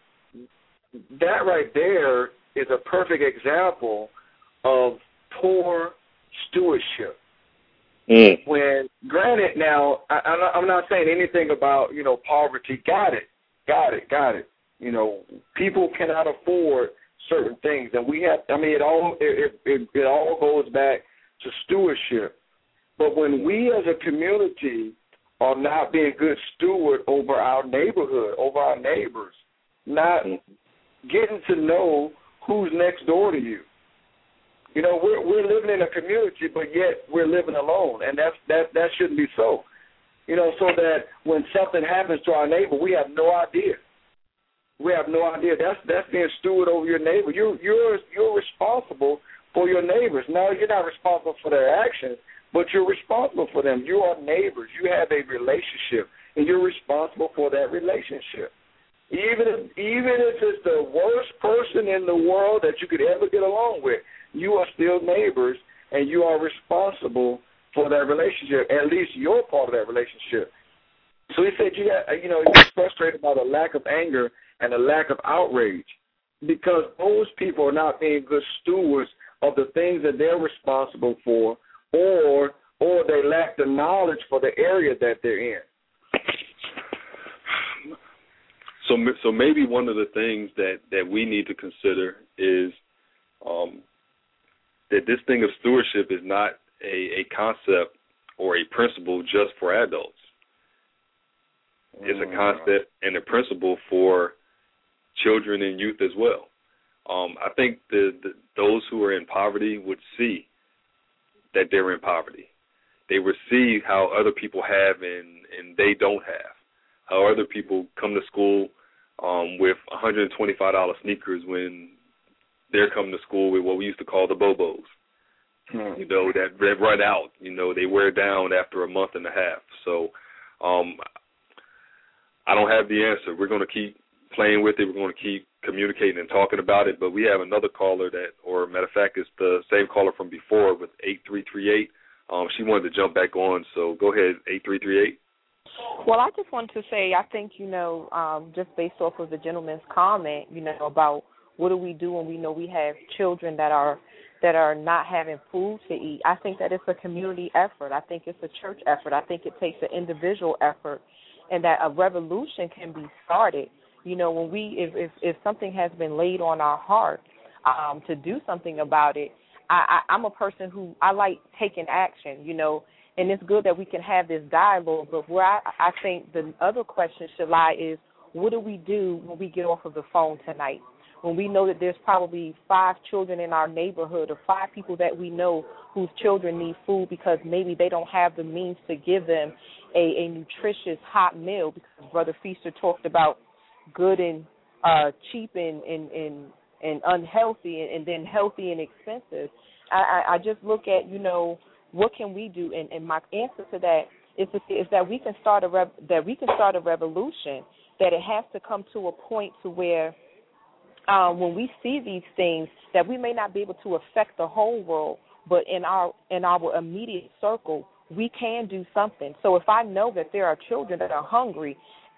that right there is a perfect example of poor stewardship. Mm. When, granted, now I, I'm not saying anything about, you know, poverty. Got it, got it, got it. You know, people cannot afford certain things, and we have. I mean, it all it it, it all goes back to stewardship. But when we as a community are not being good steward over our neighborhood, over our neighbors, not getting to know who's next door to you. You know, we're we're living in a community, but yet we're living alone, and that's that that shouldn't be so. You know, so that when something happens to our neighbor, we have no idea. We have no idea. That's that's being steward over your neighbor. You you're you're responsible for your neighbors. No, you're not responsible for their actions, but you're responsible for them. You are neighbors. You have a relationship, and you're responsible for that relationship. Even if even if it's the worst person in the world that you could ever get along with, you are still neighbors, and you are responsible for that relationship, at least you're part of that relationship. So he said, you got, you know, he was frustrated by the lack of anger and the lack of outrage because those people are not being good stewards of the things that they're responsible for, or or they lack the knowledge for the area that they're in. So, so maybe one of the things that, that we need to consider is um, that this thing of stewardship is not a, a concept or a principle just for adults. It's a concept and a principle for children and youth as well. Um, I think the, the, those who are in poverty would see that they're in poverty. They would see how other people have and, and they don't have. How other people come to school um, with one hundred twenty-five dollars sneakers when they're coming to school with what we used to call the Bobos. Hmm. You know, that they run out. You know, they wear down after a month and a half. So um, I don't have the answer. We're going to keep playing with it. We're going to keep communicating and talking about it. But we have another caller that, or matter of fact, it's the same caller from before with eight three three eight. Um, she wanted to jump back on, so go ahead, eight three three eight. Well, I just wanted to say, I think, you know, um, just based off of the gentleman's comment, you know, about what do we do when we know we have children that are that are not having food to eat. I think that it's a community effort. I think it's a church effort. I think it takes an individual effort, and that a revolution can be started. You know, when we, if if, if something has been laid on our heart um, to do something about it, I, I, I'm a person who, I like taking action, you know, and it's good that we can have this dialogue, but where I, I think the other question should lie is, what do we do when we get off of the phone tonight? When we know that there's probably five children in our neighborhood or five people that we know whose children need food because maybe they don't have the means to give them a, a nutritious hot meal, because Brother Feaster talked about good and uh, cheap and, and, and, and unhealthy and, and then healthy and expensive. I, I, I just look at, you know, what can we do? And, and my answer to that is, to, is that we can start a rev, that we can start a revolution. That it has to come to a point to where um, when we see these things, that we may not be able to affect the whole world, but in our in our immediate circle, we can do something. So if I know that there are children that are hungry,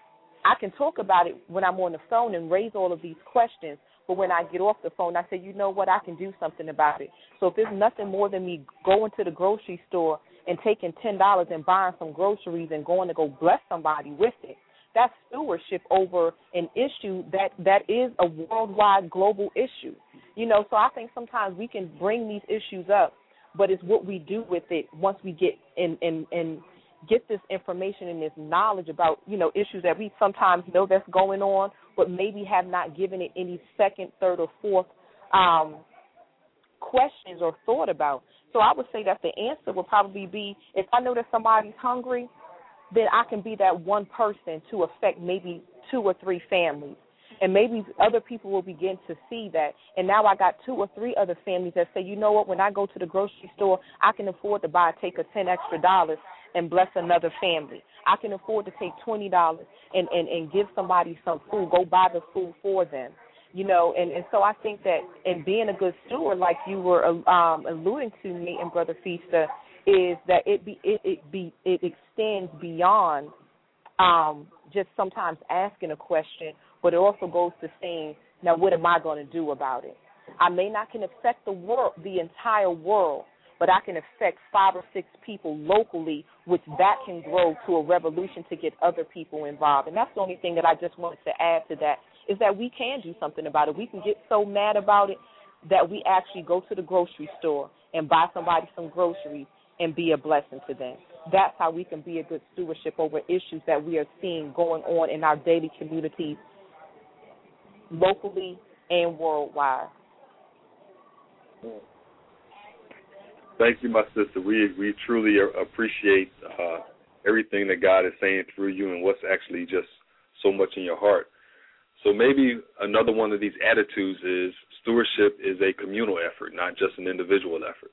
I can talk about it when I'm on the phone and raise all of these questions. But when I get off the phone, I say, you know what, I can do something about it. So if there's nothing more than me going to the grocery store and taking ten dollars and buying some groceries and going to go bless somebody with it, that's stewardship over an issue that, that is a worldwide global issue. You know, so I think sometimes we can bring these issues up, but it's what we do with it once we get in and in, in get this information and this knowledge about, you know, issues that we sometimes know that's going on, but maybe have not given it any second, third, or fourth um, questioned or thought about. So I would say that the answer would probably be, if I know that somebody's hungry, then I can be that one person to affect maybe two or three families. And maybe other people will begin to see that. And now I got two or three other families that say, you know what, when I go to the grocery store, I can afford to buy, take a ten extra dollars and bless another family. I can afford to take twenty dollars and, and, and give somebody some food, go buy the food for them. You know, and, and so I think that in being a good steward, like you were um, alluding to, Nate and Brother Feaster, is that it be it, it be it extends beyond um, just sometimes asking a question, but it also goes to saying, now what am I going to do about it? I may not can affect the world, the entire world, but I can affect five or six people locally, which that can grow to a revolution to get other people involved. And that's the only thing that I just wanted to add to that, is that we can do something about it. We can get so mad about it that we actually go to the grocery store and buy somebody some groceries and be a blessing to them. That's how we can be a good stewardship over issues that we are seeing going on in our daily communities, locally and worldwide. Thank you, my sister. We we truly appreciate uh, everything that God is saying through you and what's actually just so much in your heart. So maybe another one of these attitudes is stewardship is a communal effort, not just an individual effort.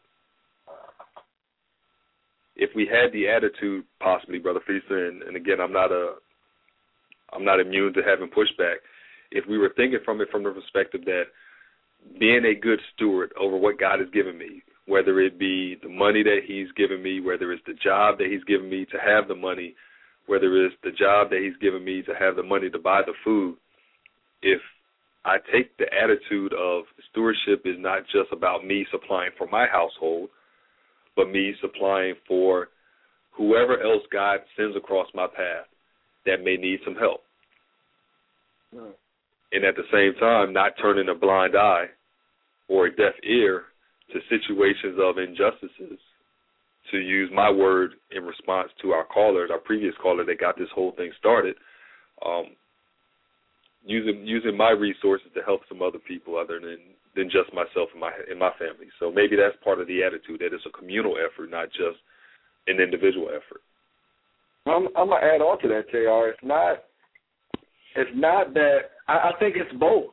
If we had the attitude, possibly, Brother Feaster, and, and again, I'm not a, I'm not immune to having pushback. If we were thinking from it from the perspective that being a good steward over what God has given me, whether it be the money that he's given me, whether it's the job that he's given me to have the money, whether it's the job that he's given me to have the money to buy the food, if I take the attitude of stewardship is not just about me supplying for my household, but me supplying for whoever else God sends across my path that may need some help. Right. And at the same time, not turning a blind eye or a deaf ear to situations of injustices, to use my word in response to our callers, our previous caller that got this whole thing started, um, using using my resources to help some other people other than, than just myself and my and my family. So maybe that's part of the attitude, that it's a communal effort, not just an individual effort. I'm, I'm going to add on to that, J R. It's not, it's not that, I, I think it's both.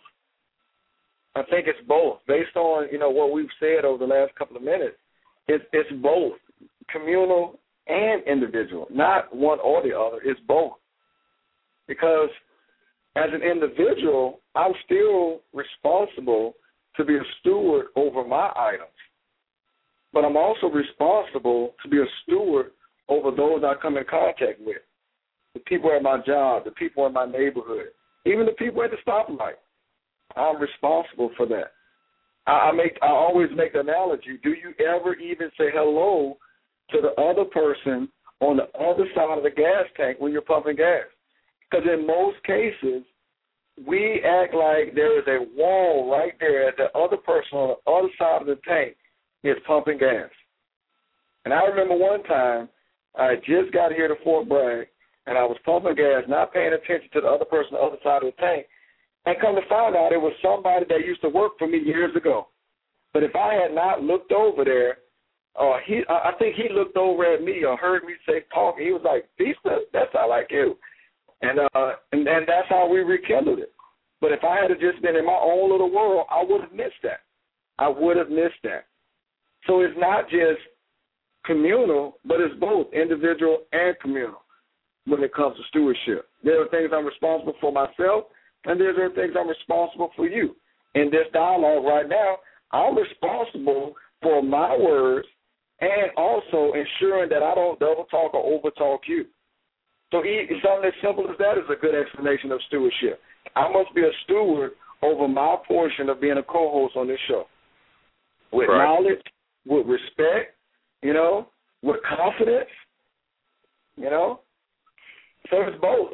I think it's both. Based on, you know, what we've said over the last couple of minutes, it's, it's both communal and individual, not one or the other. It's both. Because as an individual, I'm still responsible to be a steward over my items. But I'm also responsible to be a steward over those I come in contact with, the people at my job, the people in my neighborhood, even the people at the stoplight. I'm responsible for that. I, I make I always make the analogy, do you ever even say hello to the other person on the other side of the gas tank when you're pumping gas? Because in most cases, we act like there is a wall right there that the other person on the other side of the tank is pumping gas. And I remember one time, I just got here to Fort Bragg, and I was pumping gas, not paying attention to the other person on the other side of the tank, and come to find out it was somebody that used to work for me years ago. But if I had not looked over there, uh, he, I think he looked over at me or heard me say talking. He was like, Feaster, that's not like you. And, uh, and and that's how we rekindled it. But if I had just been in my own little world, I would have missed that. I would have missed that. So it's not just communal, but it's both individual and communal when it comes to stewardship. There are things I'm responsible for myself, and there are things I'm responsible for you. In this dialogue right now, I'm responsible for my words and also ensuring that I don't double talk or over talk you. So something as simple as that is a good explanation of stewardship. I must be a steward over my portion of being a co-host on this show. With right. knowledge, with respect, you know, with confidence, you know. So it's both.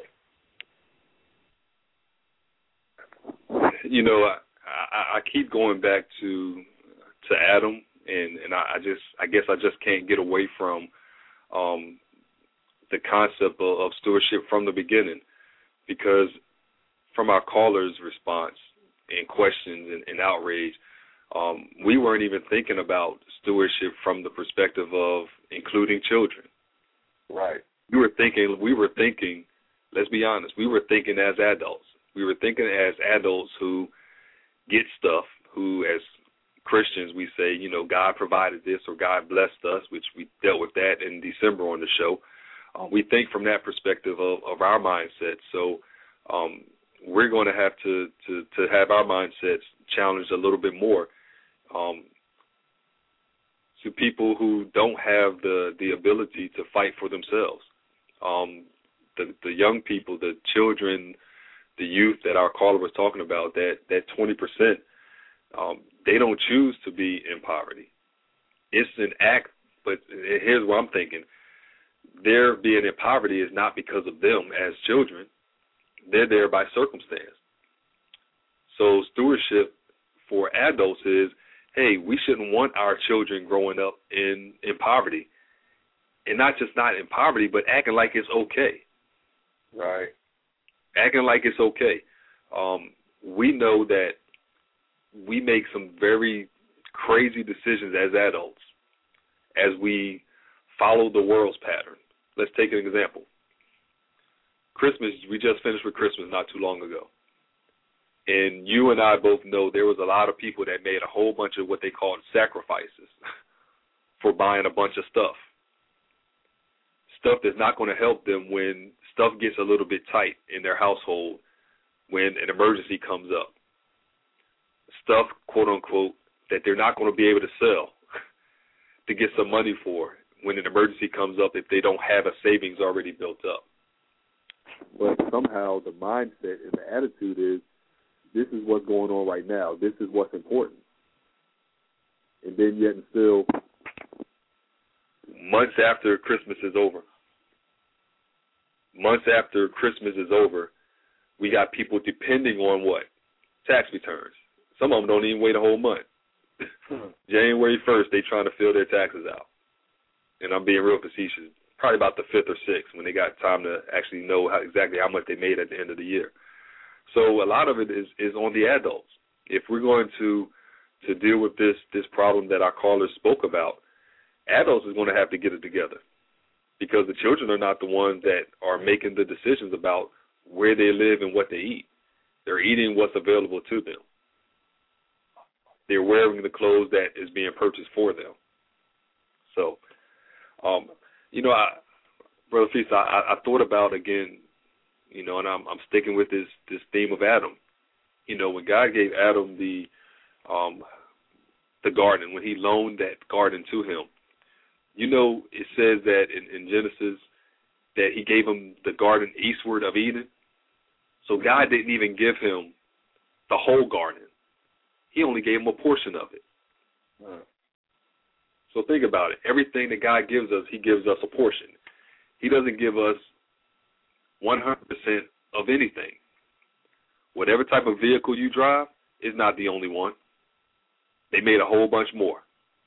You know, I, I, I keep going back to to Adam, and, and I, I just I guess I just can't get away from um, the concept of, of stewardship from the beginning, because from our callers' response and questions and, and outrage, Um, we weren't even thinking about stewardship from the perspective of including children. Right. We were thinking, we were thinking, let's be honest, we were thinking as adults. We were thinking as adults who get stuff, who as Christians we say, you know, God provided this or God blessed us, which we dealt with that in December on the show. Uh, we think from that perspective of, of our mindset. So um, we're going to have to, to, to have our mindsets challenged a little bit more. Um, to people who don't have the, the ability to fight for themselves. Um, the, the young people, the children, the youth that our caller was talking about, that, that twenty percent, um, they don't choose to be in poverty. It's an act, but here's what I'm thinking. Their being in poverty is not because of them as children. They're there by circumstance. So stewardship for adults is, hey, we shouldn't want our children growing up in, in poverty. And not just not in poverty, but acting like it's okay. Right. Acting like it's okay. Um, we know that we make some very crazy decisions as adults as we follow the world's pattern. Let's take an example. Christmas, we just finished with Christmas not too long ago. And you and I both know there was a lot of people that made a whole bunch of what they called sacrifices for buying a bunch of stuff. Stuff that's not going to help them when stuff gets a little bit tight in their household, when an emergency comes up. Stuff, quote unquote, that they're not going to be able to sell to get some money for when an emergency comes up if they don't have a savings already built up. But somehow the mindset and the attitude is, this is what's going on right now. This is what's important. And then yet and still, months after Christmas is over, months after Christmas is over, we got people depending on what? Tax returns. Some of them don't even wait a whole month. January first, they trying to fill their taxes out. And I'm being real facetious. Probably about the fifth or sixth when they got time to actually know how, exactly how much they made at the end of the year. So a lot of it is, is on the adults. If we're going to to deal with this this problem that our callers spoke about, adults is going to have to get it together, because the children are not the ones that are making the decisions about where they live and what they eat. They're eating what's available to them. They're wearing the clothes that is being purchased for them. So, um, you know, I, Brother Feast, I, I thought about, again, you know, and I'm, I'm sticking with this, this theme of Adam. You know, when God gave Adam the um, the garden, when he loaned that garden to him, you know, it says that in, in Genesis that he gave him the garden eastward of Eden. So God didn't even give him the whole garden. He only gave him a portion of it. Right. So think about it. Everything that God gives us, he gives us a portion. He doesn't give us one hundred percent of anything. Whatever type of vehicle you drive is not the only one. They made a whole bunch more.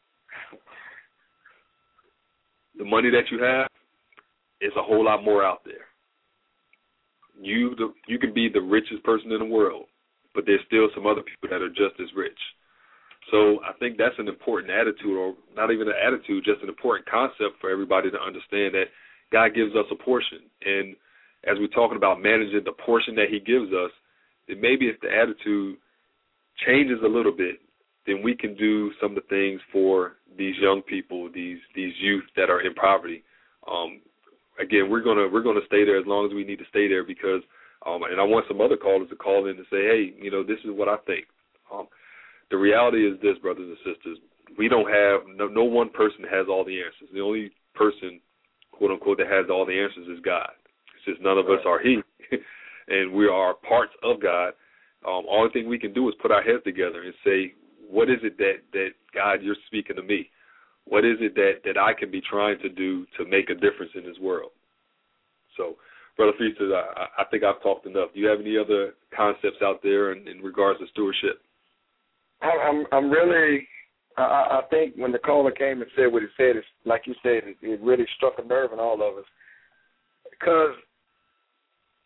The money that you have is a whole lot more out there. You the, you can be the richest person in the world, but there's still some other people that are just as rich. So I think that's an important attitude, or not even an attitude, just an important concept for everybody to understand, that God gives us a portion. And as we're talking about managing the portion that he gives us, then maybe if the attitude changes a little bit, then we can do some of the things for these young people, these these youth that are in poverty. Um, again, we're gonna we're gonna stay there as long as we need to stay there, because, um, and I want some other callers to call in and say, hey, you know, this is what I think. Um, the reality is this, brothers and sisters, we don't have no, no one person has all the answers. The only person, quote unquote, that has all the answers is God. Since none of us are he, and we are parts of God, um, only thing we can do is put our heads together and say, what is it that, that God, you're speaking to me? What is it that, that I can be trying to do to make a difference in this world? So, Brother Feaster, I, I think I've talked enough. Do you have any other concepts out there in, in regards to stewardship? I'm I'm really, I, I think when the caller came and said what he said, it's like you said, it, it really struck a nerve in all of us. Because,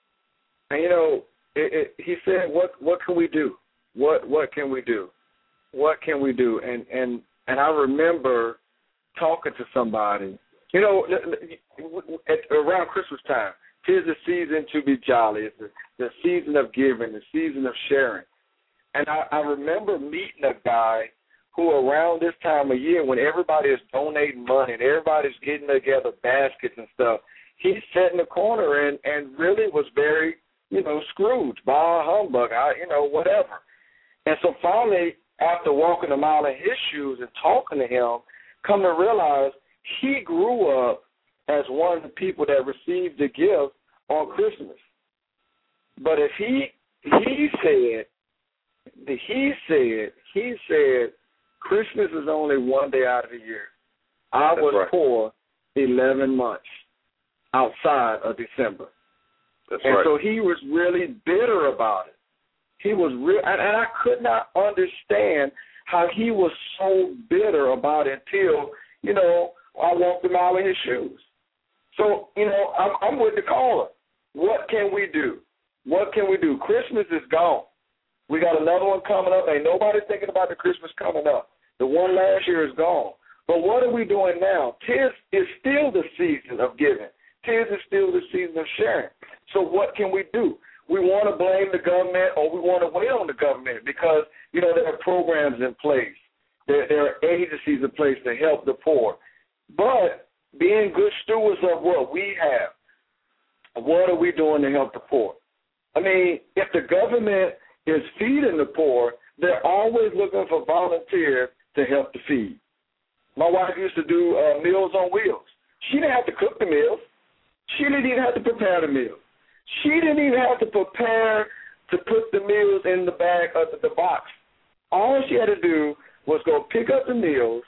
you know, it, it, he said, what what can we do? What what can we do? what can we do? And and and I remember talking to somebody. You know, at, around Christmas time, tis the season to be jolly. It's the, the season of giving, the season of sharing. And I, I remember meeting a guy who around this time of year when everybody is donating money and everybody's getting together baskets and stuff, he sat in the corner and, and really was very, you know, Scrooge, bah humbug, I, you know, whatever. And so finally, after walking a mile in his shoes and talking to him, come to realize he grew up as one of the people that received the gift on Christmas. But if he he said, he said, he said, Christmas is only one day out of the year. I That's was right. poor eleven months outside of December. That's and right. so he was really bitter about it. He was real, and, and I could not understand how he was so bitter about it until, you know, I walked him out in his shoes. So, you know, I'm, I'm with the caller. What can we do? What can we do? Christmas is gone. We got another one coming up. Ain't nobody thinking about the Christmas coming up. The one last year is gone. But what are we doing now? Tis is still the season of giving. Tis is still the season of sharing. So what can we do? We want to blame the government or we want to wait on the government because, you know, there are programs in place. There, there are agencies in place to help the poor. But being good stewards of what we have, what are we doing to help the poor? I mean, if the government is feeding the poor, they're always looking for volunteers to help to feed. My wife used to do uh, Meals on Wheels. She didn't have to cook the meals. She didn't even have to prepare the meals. She didn't even have to prepare to put the meals in the bag of the, the box. All she had to do was go pick up the meals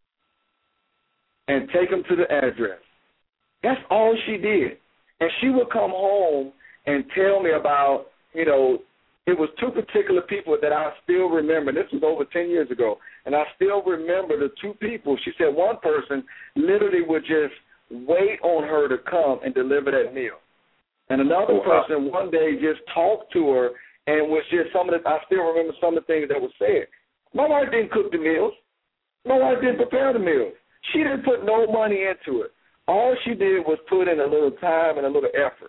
and take them to the address. That's all she did. And she would come home and tell me about, you know, it was two particular people that I still remember. This was over ten years ago. And I still remember the two people. She said one person literally would just wait on her to come and deliver that meal. And another Oh, wow. person one day just talked to her and was just some of the, I still remember some of the things that were said. My wife didn't cook the meals. My wife didn't prepare the meals. She didn't put no money into it. All she did was put in a little time and a little effort.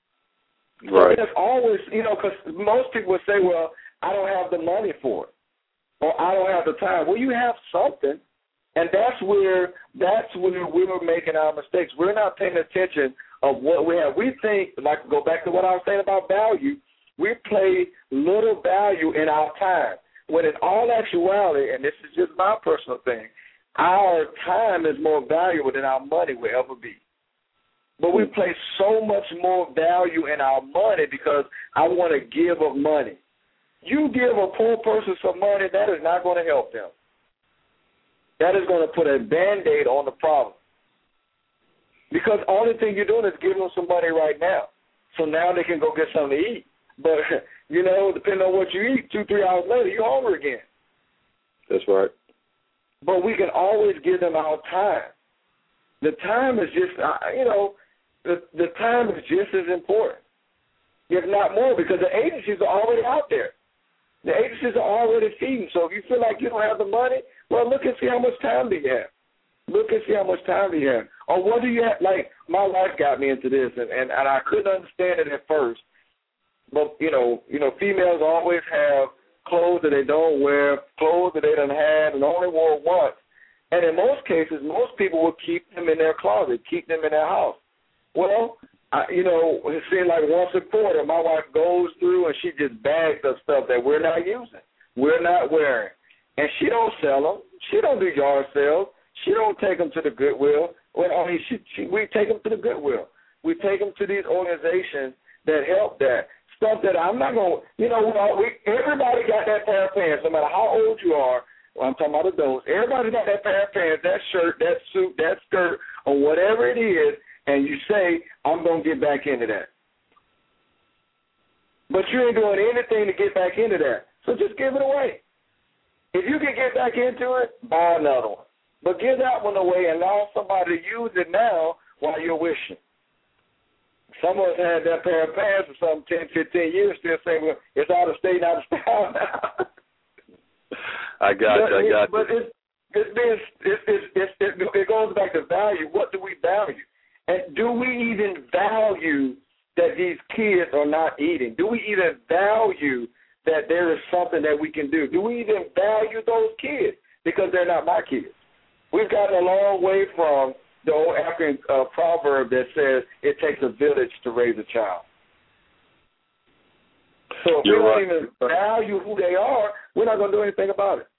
Right. So there's always, you know, because most people would say, well, I don't have the money for it, or I don't have the time. Well, you have something, and that's where that's where we were making our mistakes. We're not paying attention of what we have. We think, like, go back to what I was saying about value, we play little value in our time, when in all actuality, and this is just my personal thing, our time is more valuable than our money will ever be. But we place so much more value in our money because I want to give of money. You give a poor person some money, that is not going to help them. That is going to put a Band-Aid on the problem. Because the only thing you're doing is giving them some money right now. So now they can go get something to eat. But, you know, depending on what you eat, two, three hours later, you're hungry again. That's right. But we can always give them our time. The time is just, you know, the, the time is just as important, if not more, because the agencies are already out there. The agencies are already feeding. So if you feel like you don't have the money, well, look and see how much time do you have. Look and see how much time do you have. Or what do you have? Like, my wife got me into this, and, and, and I couldn't understand it at first. But, you know, you know, females always have clothes that they don't wear, clothes that they done had and only wore once. And in most cases, most people will keep them in their closet, keep them in their house. Well, I, you know, it seems like once a quarter, my wife goes through and she just bags up stuff that we're not using, we're not wearing. And she don't sell them. She don't do yard sales. She don't take them to the Goodwill. Well, I mean, she, she, we take them to the Goodwill. We take them to these organizations that help that. Stuff that I'm not going to, you know, we, everybody got that pair of pants, no matter how old you are. Well, I'm talking about adults. Everybody got that pair of pants, that shirt, that suit, that skirt, or whatever it is, and you say, I'm going to get back into that. But you ain't doing anything to get back into that. So just give it away. If you can get back into it, buy another one. But give that one away and allow somebody to use it now while you're wishing. Some of us had that pair of pants for some ten, fifteen years, still saying, well, it's out of state, out of style now. I got you. I got but you. It's, it's, it's, it's, it's, it, it goes back to value. What do we value? And do we even value that these kids are not eating? Do we even value that there is something that we can do? Do we even value those kids? Because they're not my kids. We've gotten a long way from the old African uh, proverb that says it takes a village to raise a child. So if You're we don't right. even value who they are, we're not going to do anything about it.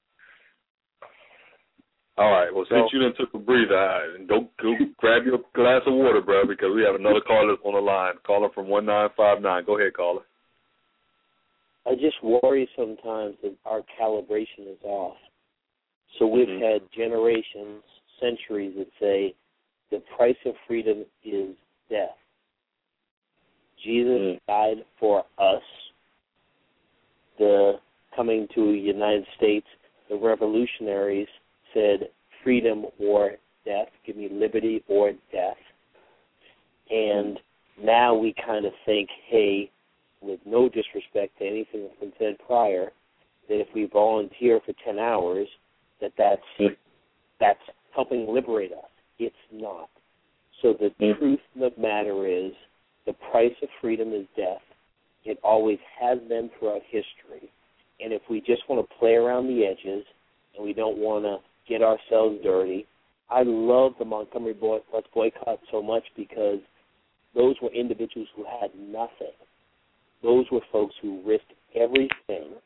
All right. Well, since So, you done took a breather, all right, go, go grab your glass of water, bro, because we have another caller on the line. Caller from one nine five nine. Go ahead, caller. I just worry sometimes that our calibration is off. So we've Mhm. had generations, centuries that say the price of freedom is death. Jesus Mm. died for us. The coming to the United States, the revolutionaries said freedom or death, give me liberty or death. And now we kind of think, hey, with no disrespect to anything that's been said prior, that if we volunteer for ten hours, that that's, Mm. that's helping liberate us. It's not. So the Mm. truth of the matter is the price of freedom is death. It always has been throughout history. And if we just want to play around the edges and we don't want to get ourselves dirty, I love the Montgomery Boy- Bus boycott so much because those were individuals who had nothing. Those were folks who risked everything,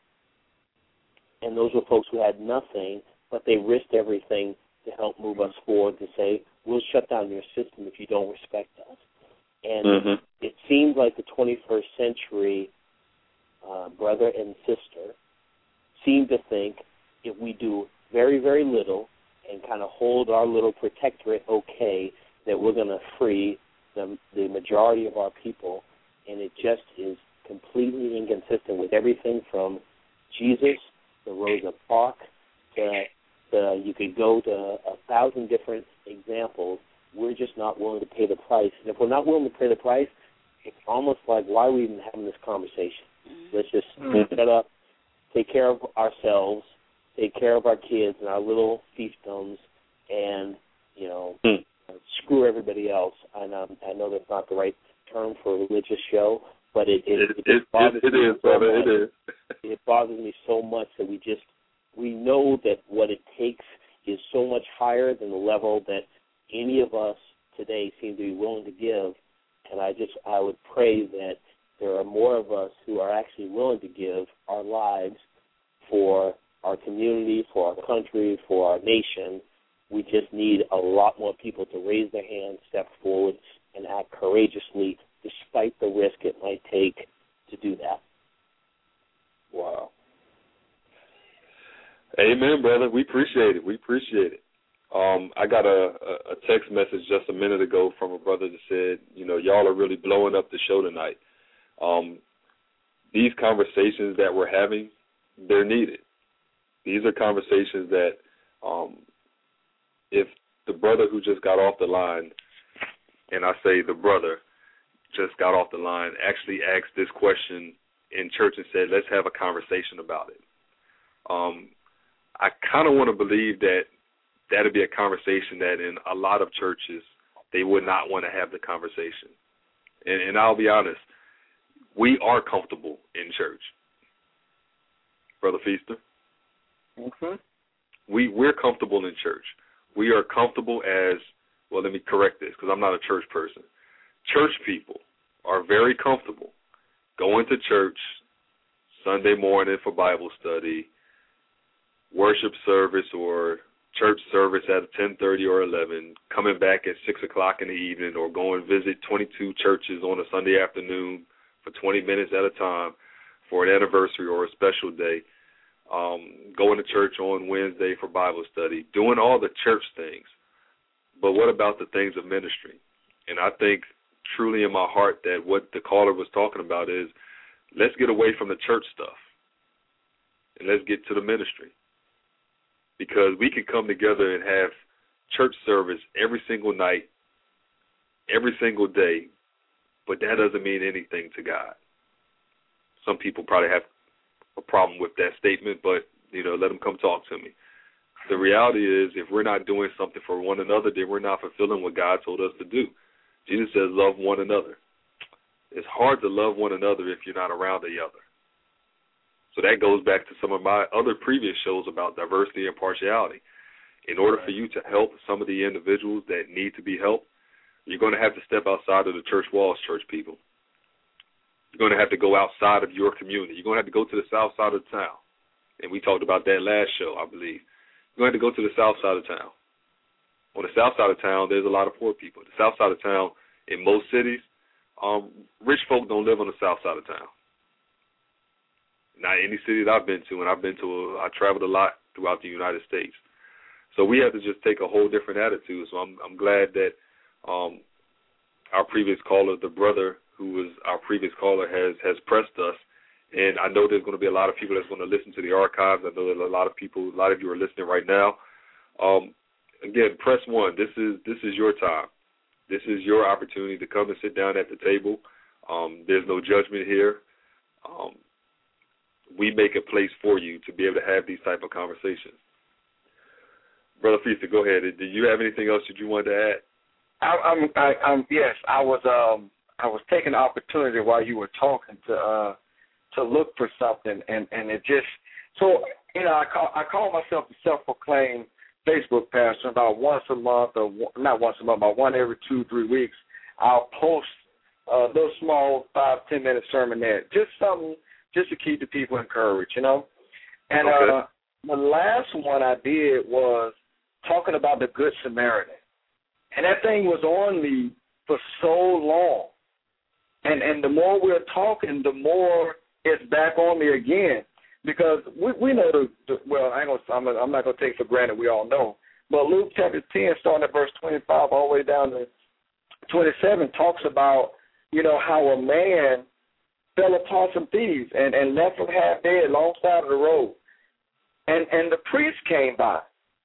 and those were folks who had nothing, but they risked everything to help move us forward to say, we'll shut down your system if you don't respect us. And Mhm. it seems like the twenty-first century uh, brother and sister seem to think if we do very, very little and kind of hold our little protectorate okay, that we're going to free the, the majority of our people, and it just is completely inconsistent with everything from Jesus, to Rosa Parks, to, to you could go to a thousand different examples. We're just not willing to pay the price. And if we're not willing to pay the price, it's almost like, why are we even having this conversation? Mm-hmm. Let's just Mm-hmm. shut up, take care of ourselves, take care of our kids and our little fiefdoms, and, you know, Mm. screw everybody else. And um, I know that's not the right term for a religious show, but it it, It, it, it, it bothers it, it me is, so brother. much. It is. It bothers me so much that we just, we know that what it takes is so much higher than the level that any of us today seem to be willing to give. And I just, I would pray that there are more of us who are actually willing to give our lives for our community, for our country, for our nation. We just need a lot more people to raise their hands, step forward, and act courageously despite the risk it might take to do that. Wow. Amen, brother. We appreciate it. We appreciate it. Um, I got a, a text message just a minute ago from a brother that said, you know, y'all are really blowing up the show tonight. Um, these conversations that we're having, they're needed. These are conversations that um, if the brother who just got off the line, and I say the brother just got off the line, actually asked this question in church and said, let's have a conversation about it. Um, I kind of want to believe that that would be a conversation that in a lot of churches they would not want to have the conversation. And, and I'll be honest, we are comfortable in church, Brother Feaster. Mm-hmm. We, we're comfortable in church. We are comfortable as, well, let me correct this because I'm not a church person. Church people are very comfortable going to church Sunday morning for Bible study, worship service or church service at ten thirty or eleven, coming back at six o'clock in the evening, or going visit twenty-two churches on a Sunday afternoon for twenty minutes at a time for an anniversary or a special day, um, going to church on Wednesday for Bible study, doing all the church things. But what about the things of ministry? And I think truly in my heart that what the caller was talking about is, let's get away from the church stuff and let's get to the ministry. Because we can come together and have church service every single night, every single day, but that doesn't mean anything to God. Some people probably have a problem with that statement, but You know, let them come talk to me. The reality is, if we're not doing something for one another, then we're not fulfilling what God told us to do. Jesus says, love one another. It's hard to love one another if you're not around the other. So that goes back to some of my other previous shows about diversity and partiality. In order for you to help some of the individuals that need to be helped, you're going to have to step outside of the church walls, church people. You're going to have to go outside of your community. You're going to have to go to the south side of the town. And we talked about that last show, I believe. You're going to have to go to the south side of town. On the south side of town, there's a lot of poor people. The south side of town, in most cities, um, rich folk don't live on the south side of town. Not any city that I've been to, and I've been to, a, I traveled a lot throughout the United States. So we have to just take a whole different attitude. So I'm, I'm glad that um, our previous caller, the brother who was our previous caller, has, has pressed us. And I know there's going to be a lot of people that's going to listen to the archives. I know that a lot of people, a lot of you are listening right now. Um, again, press one. This is this is your time. This is your opportunity to come and sit down at the table. Um, there's no judgment here. Um, we make a place for you to be able to have these type of conversations. Brother Feaster, go ahead. Do you have anything else that you wanted to add? I, I'm, I, I'm, yes, I was, um, I was taking the opportunity while you were talking to, uh, to look for something, and, and it just, so, you know, I call, I call myself a self-proclaimed Facebook pastor. About once a month, or not once a month, about one every two, three weeks, I'll post a little small five, ten minute sermonette, just something, just to keep the people encouraged, you know. And okay. uh, the last one I did was talking about the Good Samaritan, and that thing was on me for so long. And and the more we're talking, the more it's back on me again, because we we know the, the well, I ain't gonna, I'm, I'm not gonna take for granted. We all know, but Luke chapter ten, starting at verse twenty-five, all the way down to twenty-seven, talks about, you know, how a man fell upon some thieves and, and left him half dead alongside of the road, and and the priest came by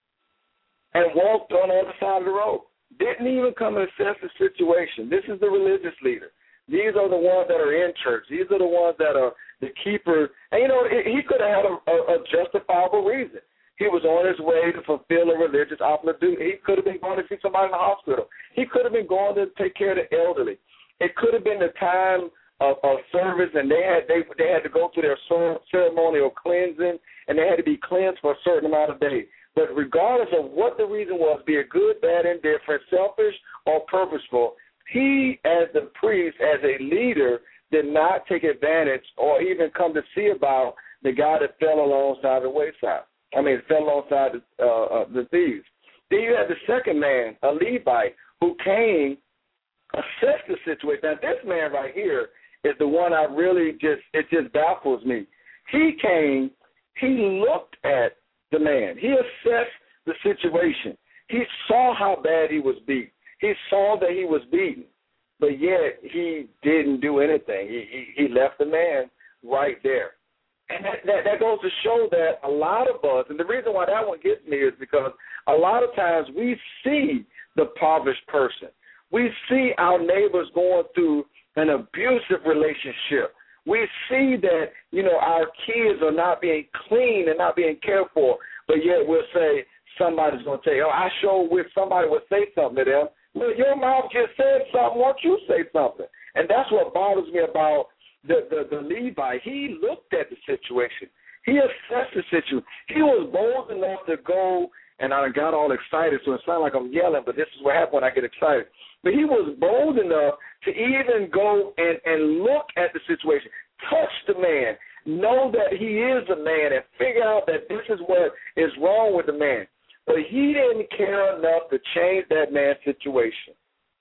and walked on the other side of the road. Didn't even come and assess the situation. This is the religious leader. These are the ones that are in church. These are the ones that are the keeper. And, you know, he could have had a, a, a justifiable reason. He was on his way to fulfill a religious obligation. He could have been going to see somebody in the hospital. He could have been going to take care of the elderly. It could have been the time of, of service, and they had they they had to go through their ceremonial cleansing, and they had to be cleansed for a certain amount of days. But regardless of what the reason was, be it good, bad, indifferent, selfish, or purposeful, he, as the priest, as a leader, did not take advantage or even come to see about the guy that fell alongside the wayside. I mean, fell alongside the, uh, uh, the thieves. Then you have the second man, a Levite, who came, assessed the situation. Now, this man right here is the one I really just, it just baffles me. He came, he looked at the man. He assessed the situation. He saw how bad he was beat. He saw that he was beaten, but yet he didn't do anything. He he, he left the man right there. And that, that, that goes to show that a lot of us, and the reason why that one gets me is because a lot of times we see the impoverished person. We see our neighbors going through an abusive relationship. We see that, you know, our kids are not being clean and not being cared for, but yet we'll say somebody's going to tell you, oh, I sure wish somebody would say something to them. Well, your mouth just said something. Why don't you say something? And that's what bothers me about the, the, the Levite. He looked at the situation. He assessed the situation. He was bold enough to go, and I got all excited, so it sounds like I'm yelling, but this is what happens when I get excited. But he was bold enough to even go and, and look at the situation, touch the man, know that he is a man, and figure out that this is what is wrong with the man. But he didn't care enough to change that man's situation.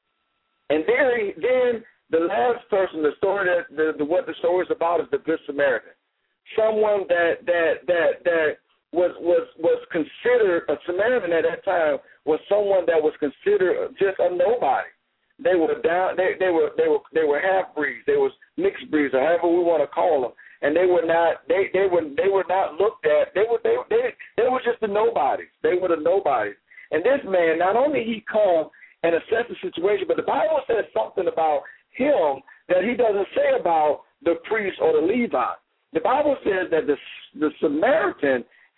And then, then the last person, the story that the, the, what the story is about is the Good Samaritan, someone that that that that was was was considered a Samaritan at that time was someone that was considered just a nobody. They were down. They they were they were they were half breeds. They was mixed breeds, or however we want to call them. And they were not. They they were they were not looked at. They were they they they were just the nobodies. They were the nobodies. And this man, not only he come and assess the situation, but the Bible says something about him that he doesn't say about the priest or the Levite. The Bible says that the the Samaritan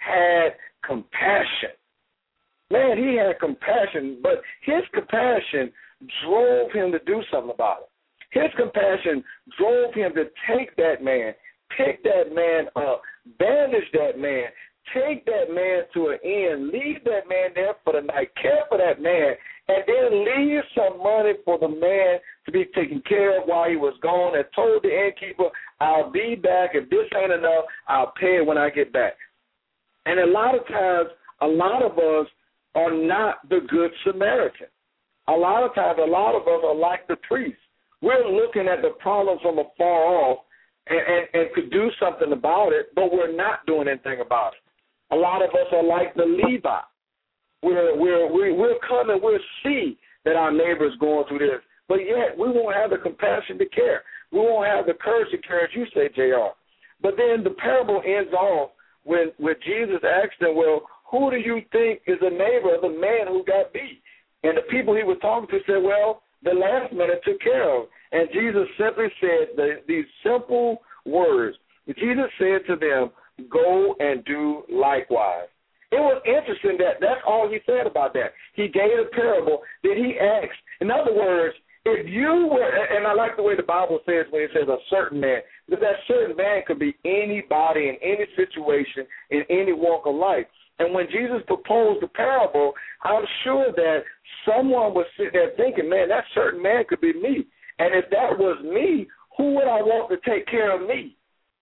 had compassion. Man, he had compassion, but his compassion drove him to do something about it. His compassion drove him to take that man, pick that man up, bandage that man, take that man to an inn, leave that man there for the night, care for that man, and then leave some money for the man to be taken care of while he was gone, and told the innkeeper, I'll be back. If this ain't enough, I'll pay it when I get back. And a lot of times, a lot of us are not the good Samaritan. A lot of times, a lot of us are like the priest. We're looking at the problem from afar off and, and, and could do something about it, but we're not doing anything about it. A lot of us are like the Levi. We're, we're, we're, we'll come and we'll see that our neighbor is going through this, but yet we won't have the compassion to care. We won't have the courage to care, as you say, J R. But then the parable ends off when, when Jesus asked them, well, who do you think is a neighbor of the man who got beat? And the people he was talking to said, well, the last man it took care of. And Jesus simply said the, these simple words. Jesus said to them, go and do likewise. It was interesting that that's all he said about that. He gave a parable that he asked. In other words, if you were, and I like the way the Bible says when it says a certain man, because that certain man could be anybody in any situation, in any walk of life. And when Jesus proposed the parable, I'm sure that someone was sitting there thinking, man, that certain man could be me. And if that was me, who would I want to take care of me?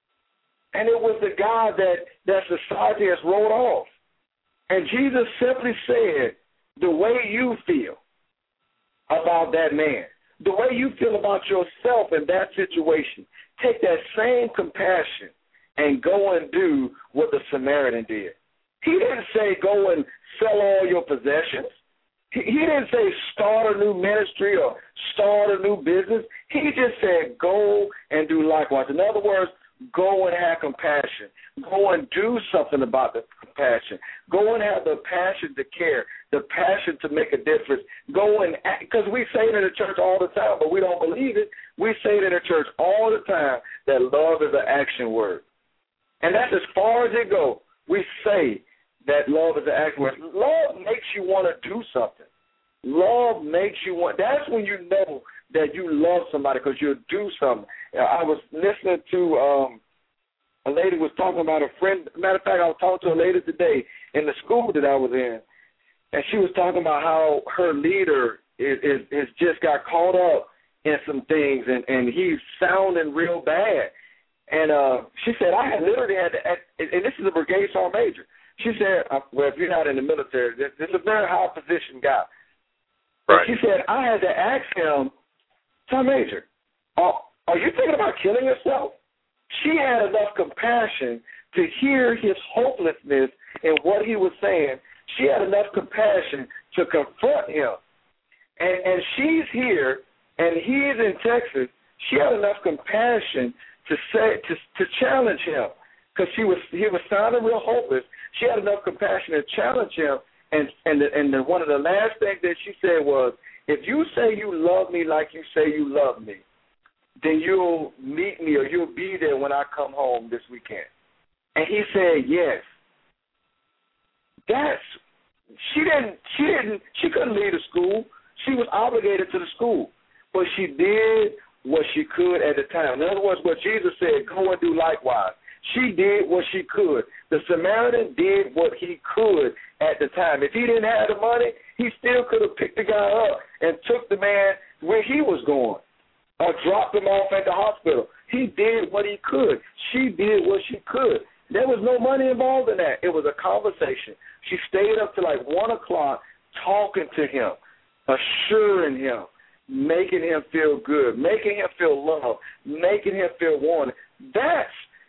And it was the guy that, that society has wrote off. And Jesus simply said, the way you feel about that man, the way you feel about yourself in that situation, take that same compassion and go and do what the Samaritan did. He didn't say go and sell all your possessions. He, he didn't say start a new ministry or start a new business. He just said go and do likewise. In other words, go and have compassion. Go and do something about the compassion. Go and have the passion to care, the passion to make a difference. Go and act, because we say it in the church all the time, but we don't believe it. We say it in the church all the time that love is an action word. And that's as far as it goes. We say that love is an action word. Love makes you want to do something. Love makes you want, that's when you know that you love somebody, because you'll do something. I was listening to um, a lady was talking about a friend. Matter of fact, I was talking to a lady today in the school that I was in, and she was talking about how her leader is, is, is just got caught up in some things, and, and he's sounding real bad. And uh, she said, I had literally had to, and this is a brigade sergeant major. She said, well, if you're not in the military, this, this is a very high position guy. Right. She said, I had to ask him, Sergeant Major, are, are you thinking about killing yourself? She had enough compassion to hear his hopelessness in what he was saying. She had enough compassion to confront him. And, and she's here, and he's in Texas. She had enough compassion to say to, to challenge him, because she was he was sounding real hopeless. She had enough compassion to challenge him, and and the, and the, one of the last things that she said was, if you say you love me like you say you love me, then you'll meet me or you'll be there when I come home this weekend. And he said yes. That's she didn't she didn't she couldn't leave the school. She was obligated to the school, but she did what she could at the time. In other words, what Jesus said, go and do likewise. She did what she could. The Samaritan did what he could at the time. If he didn't have the money, he still could have picked the guy up and took the man where he was going or dropped him off at the hospital. He did what he could. She did what she could. There was no money involved in that. It was a conversation. She stayed up to like one o'clock talking to him, assuring him, making him feel good, making him feel loved, making him feel wanted. That's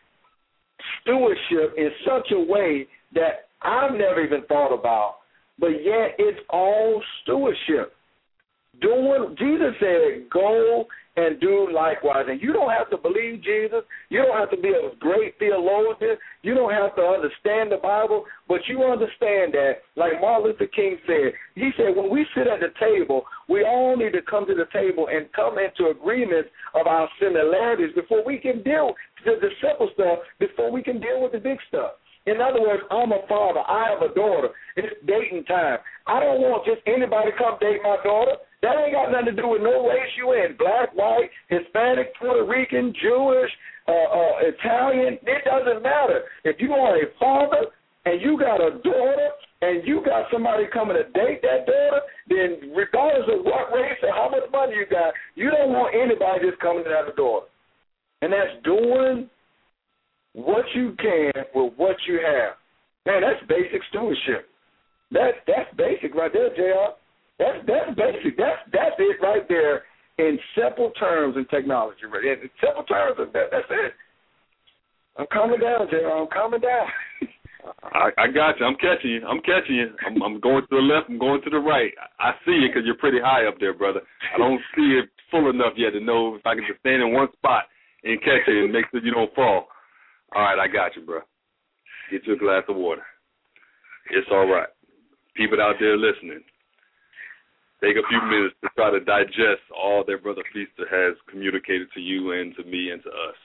stewardship in such a way that I've never even thought about, but yet it's all stewardship. Doing, Jesus said, go and do likewise. And you don't have to believe Jesus. You don't have to be a great theologian. You don't have to understand the Bible, but you understand that, like Martin Luther King said, he said, when we sit at the table, we all need to come to the table and come into agreements of our similarities before we can deal with the simple stuff, before we can deal with the big stuff. In other words, I'm a father. I have a daughter. It's dating time. I don't want just anybody to come date my daughter. That ain't got nothing to do with no race you in, black, white, Hispanic, Puerto Rican, Jewish, uh, uh, Italian. It doesn't matter. If you are a father and you got a daughter and you got somebody coming to date that daughter, then regardless of what race or how much money you got, you don't want anybody just coming to have a daughter. And that's doing what you can with what you have. Man, that's basic stewardship. That's that's basic right there, J R. That's that's basic. That's that's it right there in simple terms in technology. Right? In simple terms, that, that's it. I'm coming down, J R. I'm coming down. I, I got you. I'm catching you. I'm catching you. I'm, I'm going to the left. I'm going to the right. I see you because you're pretty high up there, brother. I don't see it full enough yet to know if I can just stand in one spot and catch it and make sure you don't fall. All right, I got you, bro. Get you a glass of water. It's all right. People out there listening, take a few minutes to try to digest all that Brother Feaster has communicated to you and to me and to us.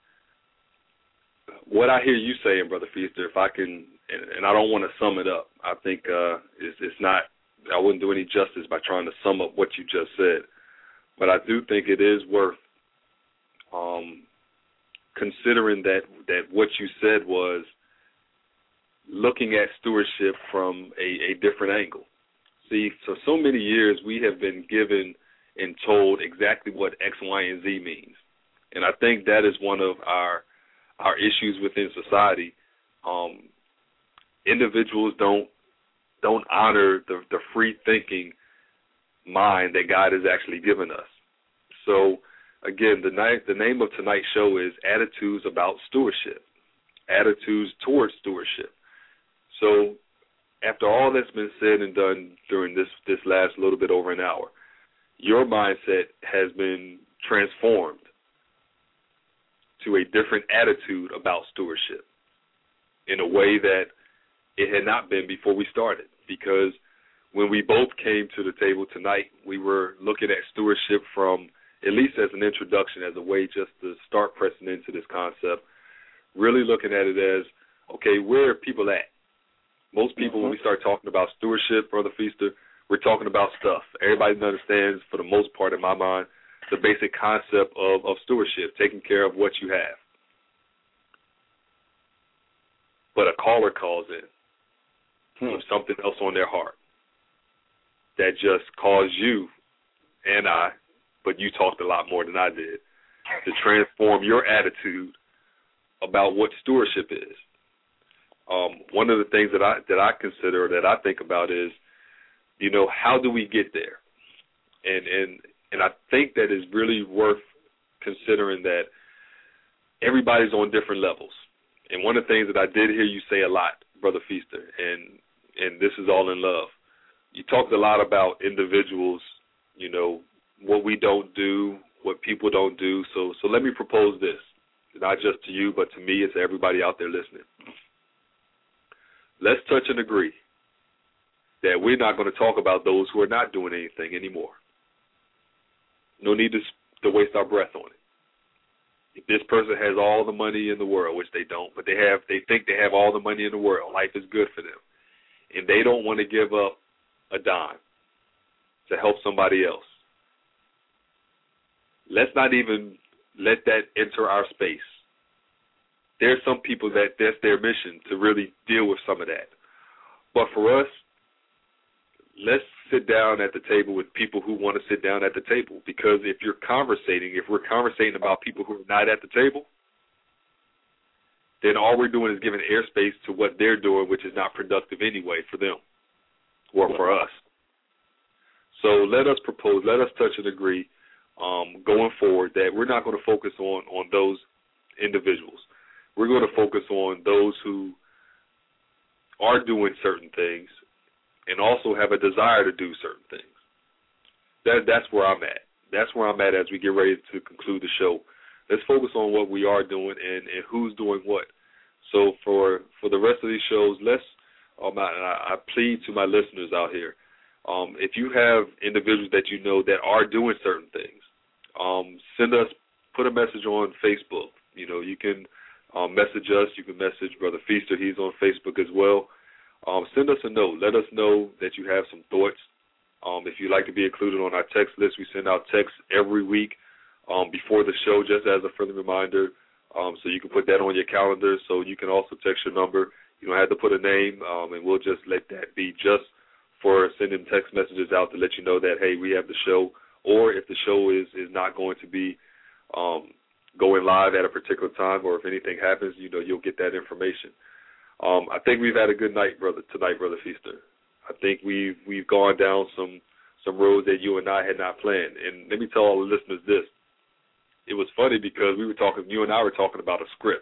What I hear you saying, Brother Feaster, if I can, and, and I don't want to sum it up, I think uh, it's, it's not, I wouldn't do any justice by trying to sum up what you just said, but I do think it is worth um, considering that, that what you said was looking at stewardship from a, a different angle. See, so so many years we have been given and told exactly what X, Y, and Z means. And I think that is one of our our issues within society. Um, individuals don't don't honor the, the free thinking mind that God has actually given us. So again, the night, the name of tonight's show is Attitudes About Stewardship, Attitudes Towards Stewardship. So after all that's been said and done during this, this last little bit over an hour, your mindset has been transformed to a different attitude about stewardship in a way that it had not been before we started. Because when we both came to the table tonight, we were looking at stewardship from, at least as an introduction, as a way just to start pressing into this concept, really looking at it as, okay, where are people at? Most people, when we start talking about stewardship, Brother Feaster, we're talking about stuff. Everybody understands, for the most part in my mind, the basic concept of, of stewardship, taking care of what you have. But a caller calls in hmm. with something else on their heart that just caused you and I, but you talked a lot more than I did, to transform your attitude about what stewardship is. Um, one of the things that I that I consider, that I think about is, you know, how do we get there? And and and I think that is really worth considering that everybody's on different levels. And one of the things that I did hear you say a lot, Brother Feaster, and and this is all in love, you talked a lot about individuals, you know, what we don't do, what people don't do. So so let me propose this, not just to you, but to me and to everybody out there listening. Let's touch and agree that we're not going to talk about those who are not doing anything anymore. No need to, to waste our breath on it. If this person has all the money in the world, which they don't, but they have, they think they have all the money in the world, life is good for them, and they don't want to give up a dime to help somebody else, let's not even let that enter our space. There are some people that that's their mission, to really deal with some of that. But for us, let's sit down at the table with people who want to sit down at the table. Because if you're conversating, if we're conversating about people who are not at the table, then all we're doing is giving airspace to what they're doing, which is not productive anyway for them or for us. So let us propose, let us touch and agree um, going forward that we're not going to focus on, on those individuals. We're going to focus on those who are doing certain things and also have a desire to do certain things. That, that's where I'm at. That's where I'm at as we get ready to conclude the show. Let's focus on what we are doing and, and who's doing what. So for for the rest of these shows, let's, um, I, I plead to my listeners out here, um, if you have individuals that you know that are doing certain things, um, send us, put a message on Facebook. You know, you can Um, message us. You can message Brother Feaster. He's on Facebook as well. Um, send us a note. Let us know that you have some thoughts. Um, if you'd like to be included on our text list, we send out texts every week um, before the show, just as a friendly reminder. Um, so you can put that on your calendar. So you can also text your number. You don't have to put a name, um, and we'll just let that be just for sending text messages out to let you know that, hey, we have the show. Or if the show is, is not going to be um, going live at a particular time, or if anything happens, you know, you'll get that information. Um, I think we've had a good night, brother, tonight, Brother Feaster. I think we've we've gone down some some roads that you and I had not planned. And let me tell all the listeners this. It was funny because we were talking, you and I were talking about a script.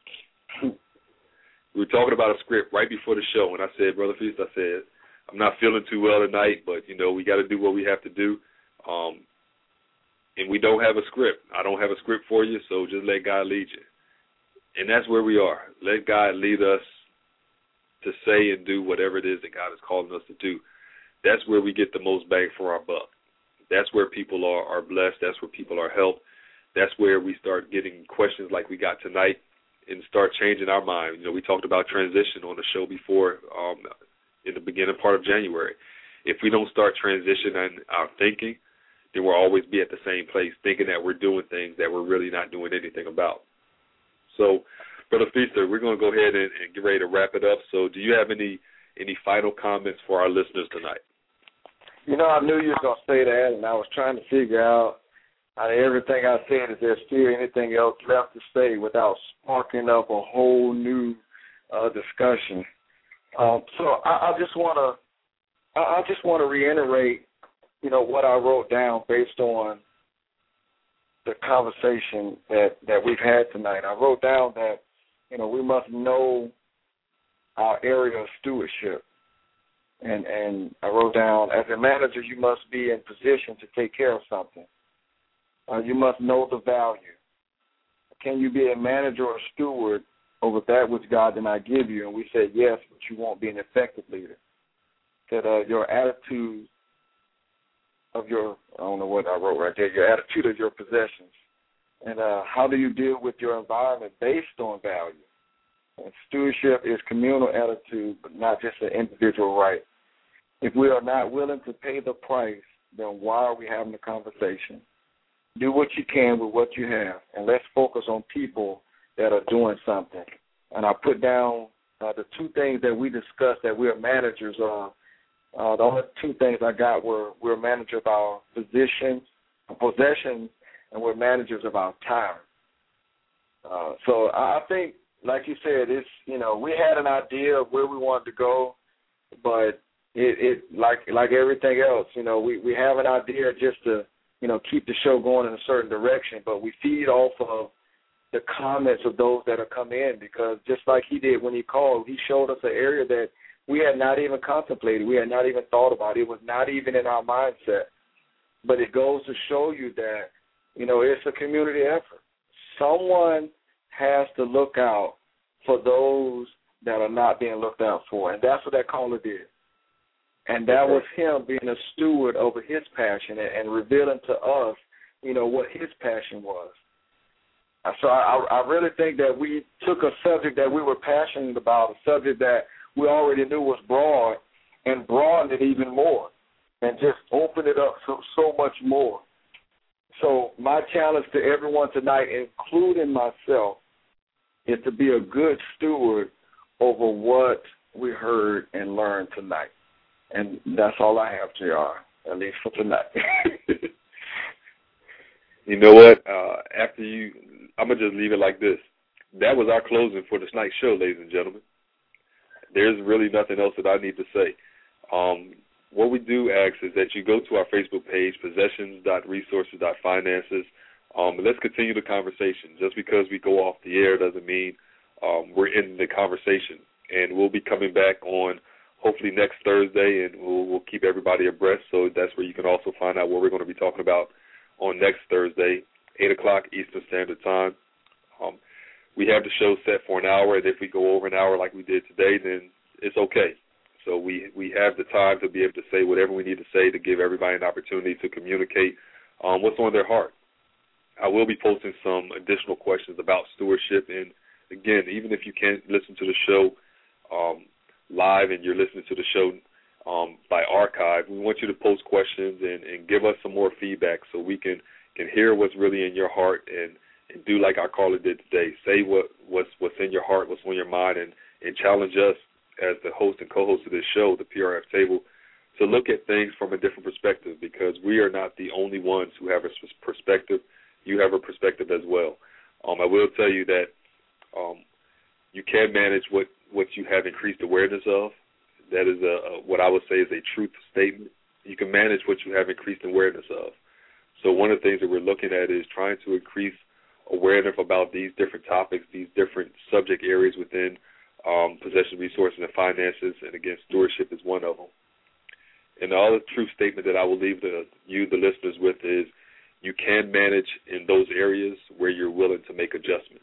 We were talking about a script right before the show, and I said, Brother Feaster, I said, I'm not feeling too well tonight, but, you know, we got to do what we have to do. Um, and we don't have a script. I don't have a script for you, so just let God lead you. And that's where we are. Let God lead us to say and do whatever it is that God is calling us to do. That's where we get the most bang for our buck. That's where people are, are blessed. That's where people are helped. That's where we start getting questions like we got tonight and start changing our mind. You know, we talked about transition on the show before um, in the beginning part of January. If we don't start transitioning our thinking, then we'll always be at the same place thinking that we're doing things that we're really not doing anything about. So, Brother Feaster, we're going to go ahead and, and get ready to wrap it up. So do you have any any final comments for our listeners tonight? You know, I knew you were going to say that, and I was trying to figure out, out of everything I said, is there still anything else left to say without sparking up a whole new uh, discussion? Um, so I, I just want to, I, I just want to reiterate, you know, what I wrote down based on the conversation that, that we've had tonight. I wrote down that, you know, we must know our area of stewardship. And and I wrote down, as a manager, you must be in position to take care of something. Uh, you must know the value. Can you be a manager or a steward over that which God did not give you? And we said yes, but you won't be an effective leader. That uh, your attitude of your, I don't know what I wrote right there, your attitude of your possessions. And uh, how do you deal with your environment based on value? And stewardship is communal attitude, but not just an individual right. If we are not willing to pay the price, then why are we having the conversation? Do what you can with what you have, and let's focus on people that are doing something. And I put down uh, the two things that we discussed that we're managers of. Uh, the only two things I got were we're managers of our positions, possessions, and we're managers of our time. Uh, so I think, like you said, it's, you know, we had an idea of where we wanted to go, but it, it like like everything else, you know, we, we have an idea just to, you know, keep the show going in a certain direction, but we feed off of the comments of those that have come in, because just like he did when he called, he showed us an area that we had not even contemplated, we had not even thought about. It was not even in our mindset. But it goes to show you that, you know, it's a community effort. Someone has to look out for those that are not being looked out for, and that's what that caller did. And that was him being a steward over his passion and, and revealing to us, you know, what his passion was. So I, I really think that we took a subject that we were passionate about, a subject that we already knew was broad, and broadened it even more, and just opened it up so, so much more. So my challenge to everyone tonight, including myself, is to be a good steward over what we heard and learned tonight. And that's all I have, J R, at least for tonight. You know what? Uh, after you, I'm going to just leave it like this. That was our closing for this night's show, ladies and gentlemen. There's really nothing else that I need to say. Um, what we do ask is that you go to our Facebook page, possessions dot resources dot finances. Um, let's continue the conversation. Just because we go off the air doesn't mean um, we're in the conversation. And we'll be coming back on hopefully next Thursday, and we'll, we'll keep everybody abreast. So that's where you can also find out what we're going to be talking about on next Thursday, eight o'clock Eastern Standard Time. Um, we have the show set for an hour, and if we go over an hour like we did today, then it's okay. So we, we have the time to be able to say whatever we need to say to give everybody an opportunity to communicate um, what's on their heart. I will be posting some additional questions about stewardship in again, even if you can't listen to the show um, live and you're listening to the show um, by archive, we want you to post questions and, and give us some more feedback so we can, can hear what's really in your heart and, and do like our caller did today. Say what, what's, what's in your heart, what's on your mind, and, and challenge us as the host and co-host of this show, the P R F Table, to look at things from a different perspective, because we are not the only ones who have a perspective. You have a perspective as well. Um, I will tell you that um, you can manage what, what you have increased awareness of. That is a, a, what I would say is a truth statement. You can manage what you have increased awareness of. So one of the things that we're looking at is trying to increase awareness about these different topics, these different subject areas within um, possession, resources, and finances, and again, stewardship is one of them. And the other truth statement that I will leave the, you, the listeners, with is you can manage in those areas where you're willing to make adjustments.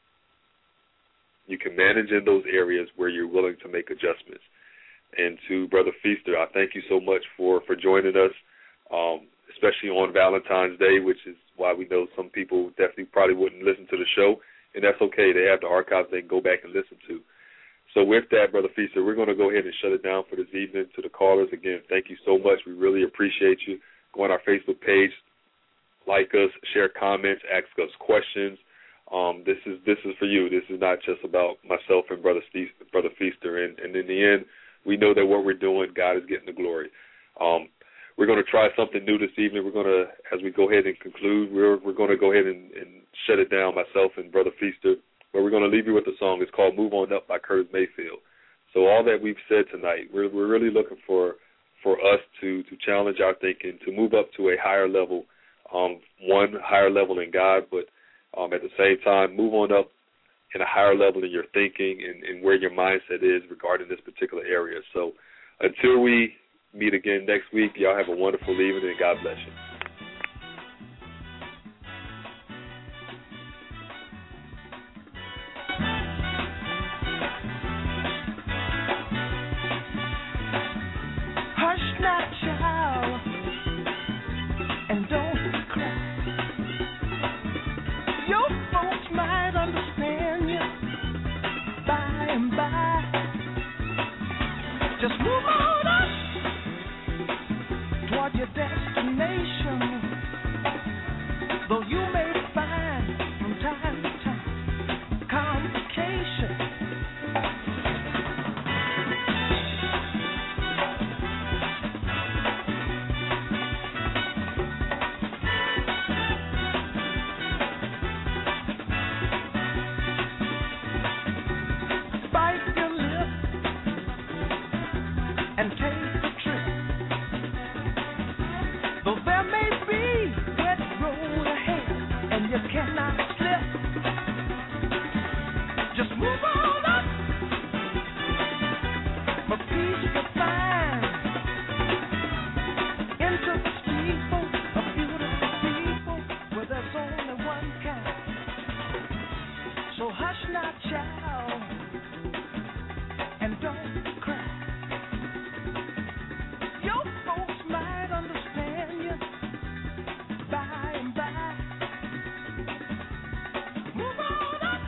You can manage in those areas where you're willing to make adjustments. And to Brother Feaster, I thank you so much for, for joining us, um, especially on Valentine's Day, which is why we know some people definitely probably wouldn't listen to the show, and that's okay. They have the archives they can go back and listen to. So with that, Brother Feaster, we're going to go ahead and shut it down for this evening. To the callers, again, thank you so much. We really appreciate you. Go on our Facebook page, like us, share comments, ask us questions. Um, this is this is for you. This is not just about myself and Brother Fe- Brother Feaster. And, and in the end, we know that what we're doing, God is getting the glory. Um, we're going to try something new this evening. We're going to, as we go ahead and conclude, we're we're going to go ahead and, and shut it down, myself and Brother Feaster. But we're going to leave you with a song. It's called "Move On Up" by Curtis Mayfield. So all that we've said tonight, we're we're really looking for for us to to challenge our thinking, to move up to a higher level, um, one higher level in God, but um, at the same time, move on up in a higher level in your thinking and, and where your mindset is regarding this particular area. So until we meet again next week, y'all have a wonderful evening, and God bless you. Hush now, child, and don't cry. Your folks might understand you by and by. Just move on up toward your destination. Though you may find from time to time complications. Bite your lip and take the trip. Though there may be wet road ahead and you cannot slip, just move on up for peace to find into the steeple of beautiful people where there's only one kind. So hush now, child, and don't cry. Your folks might understand you by and by. Move on up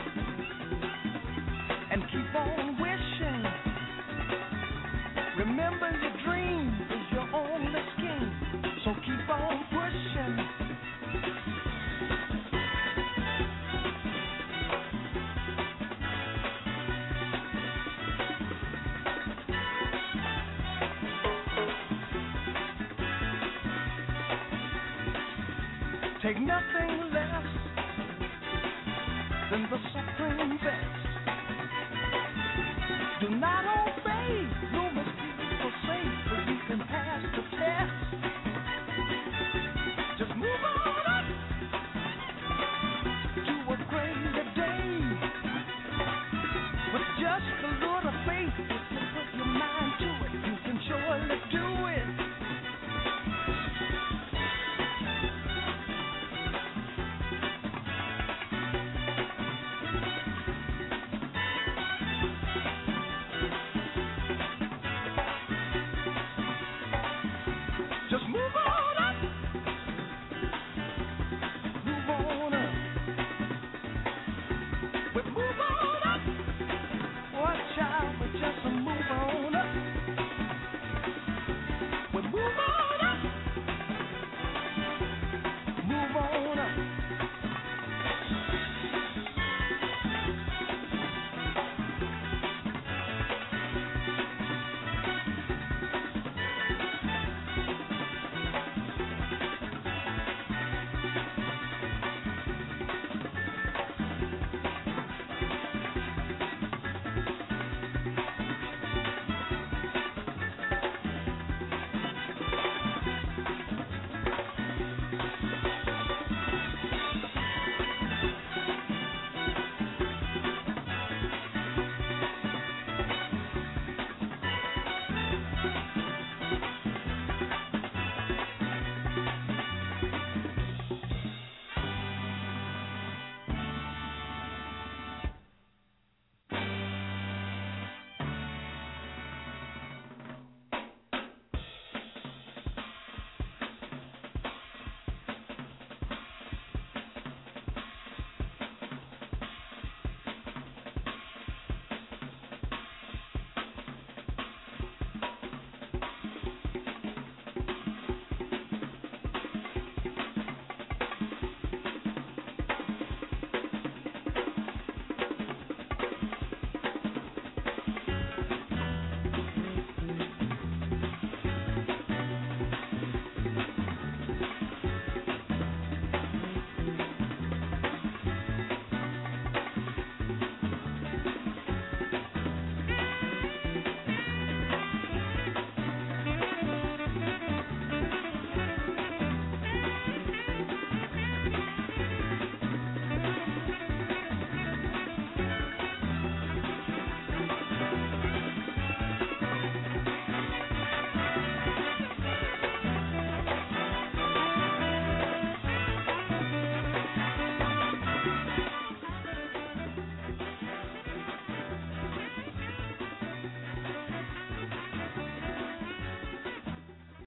and keep on wishing. Remember, your dream is your only scheme, so keep on pushing. Take nothing less than the supreme best. Do not obey no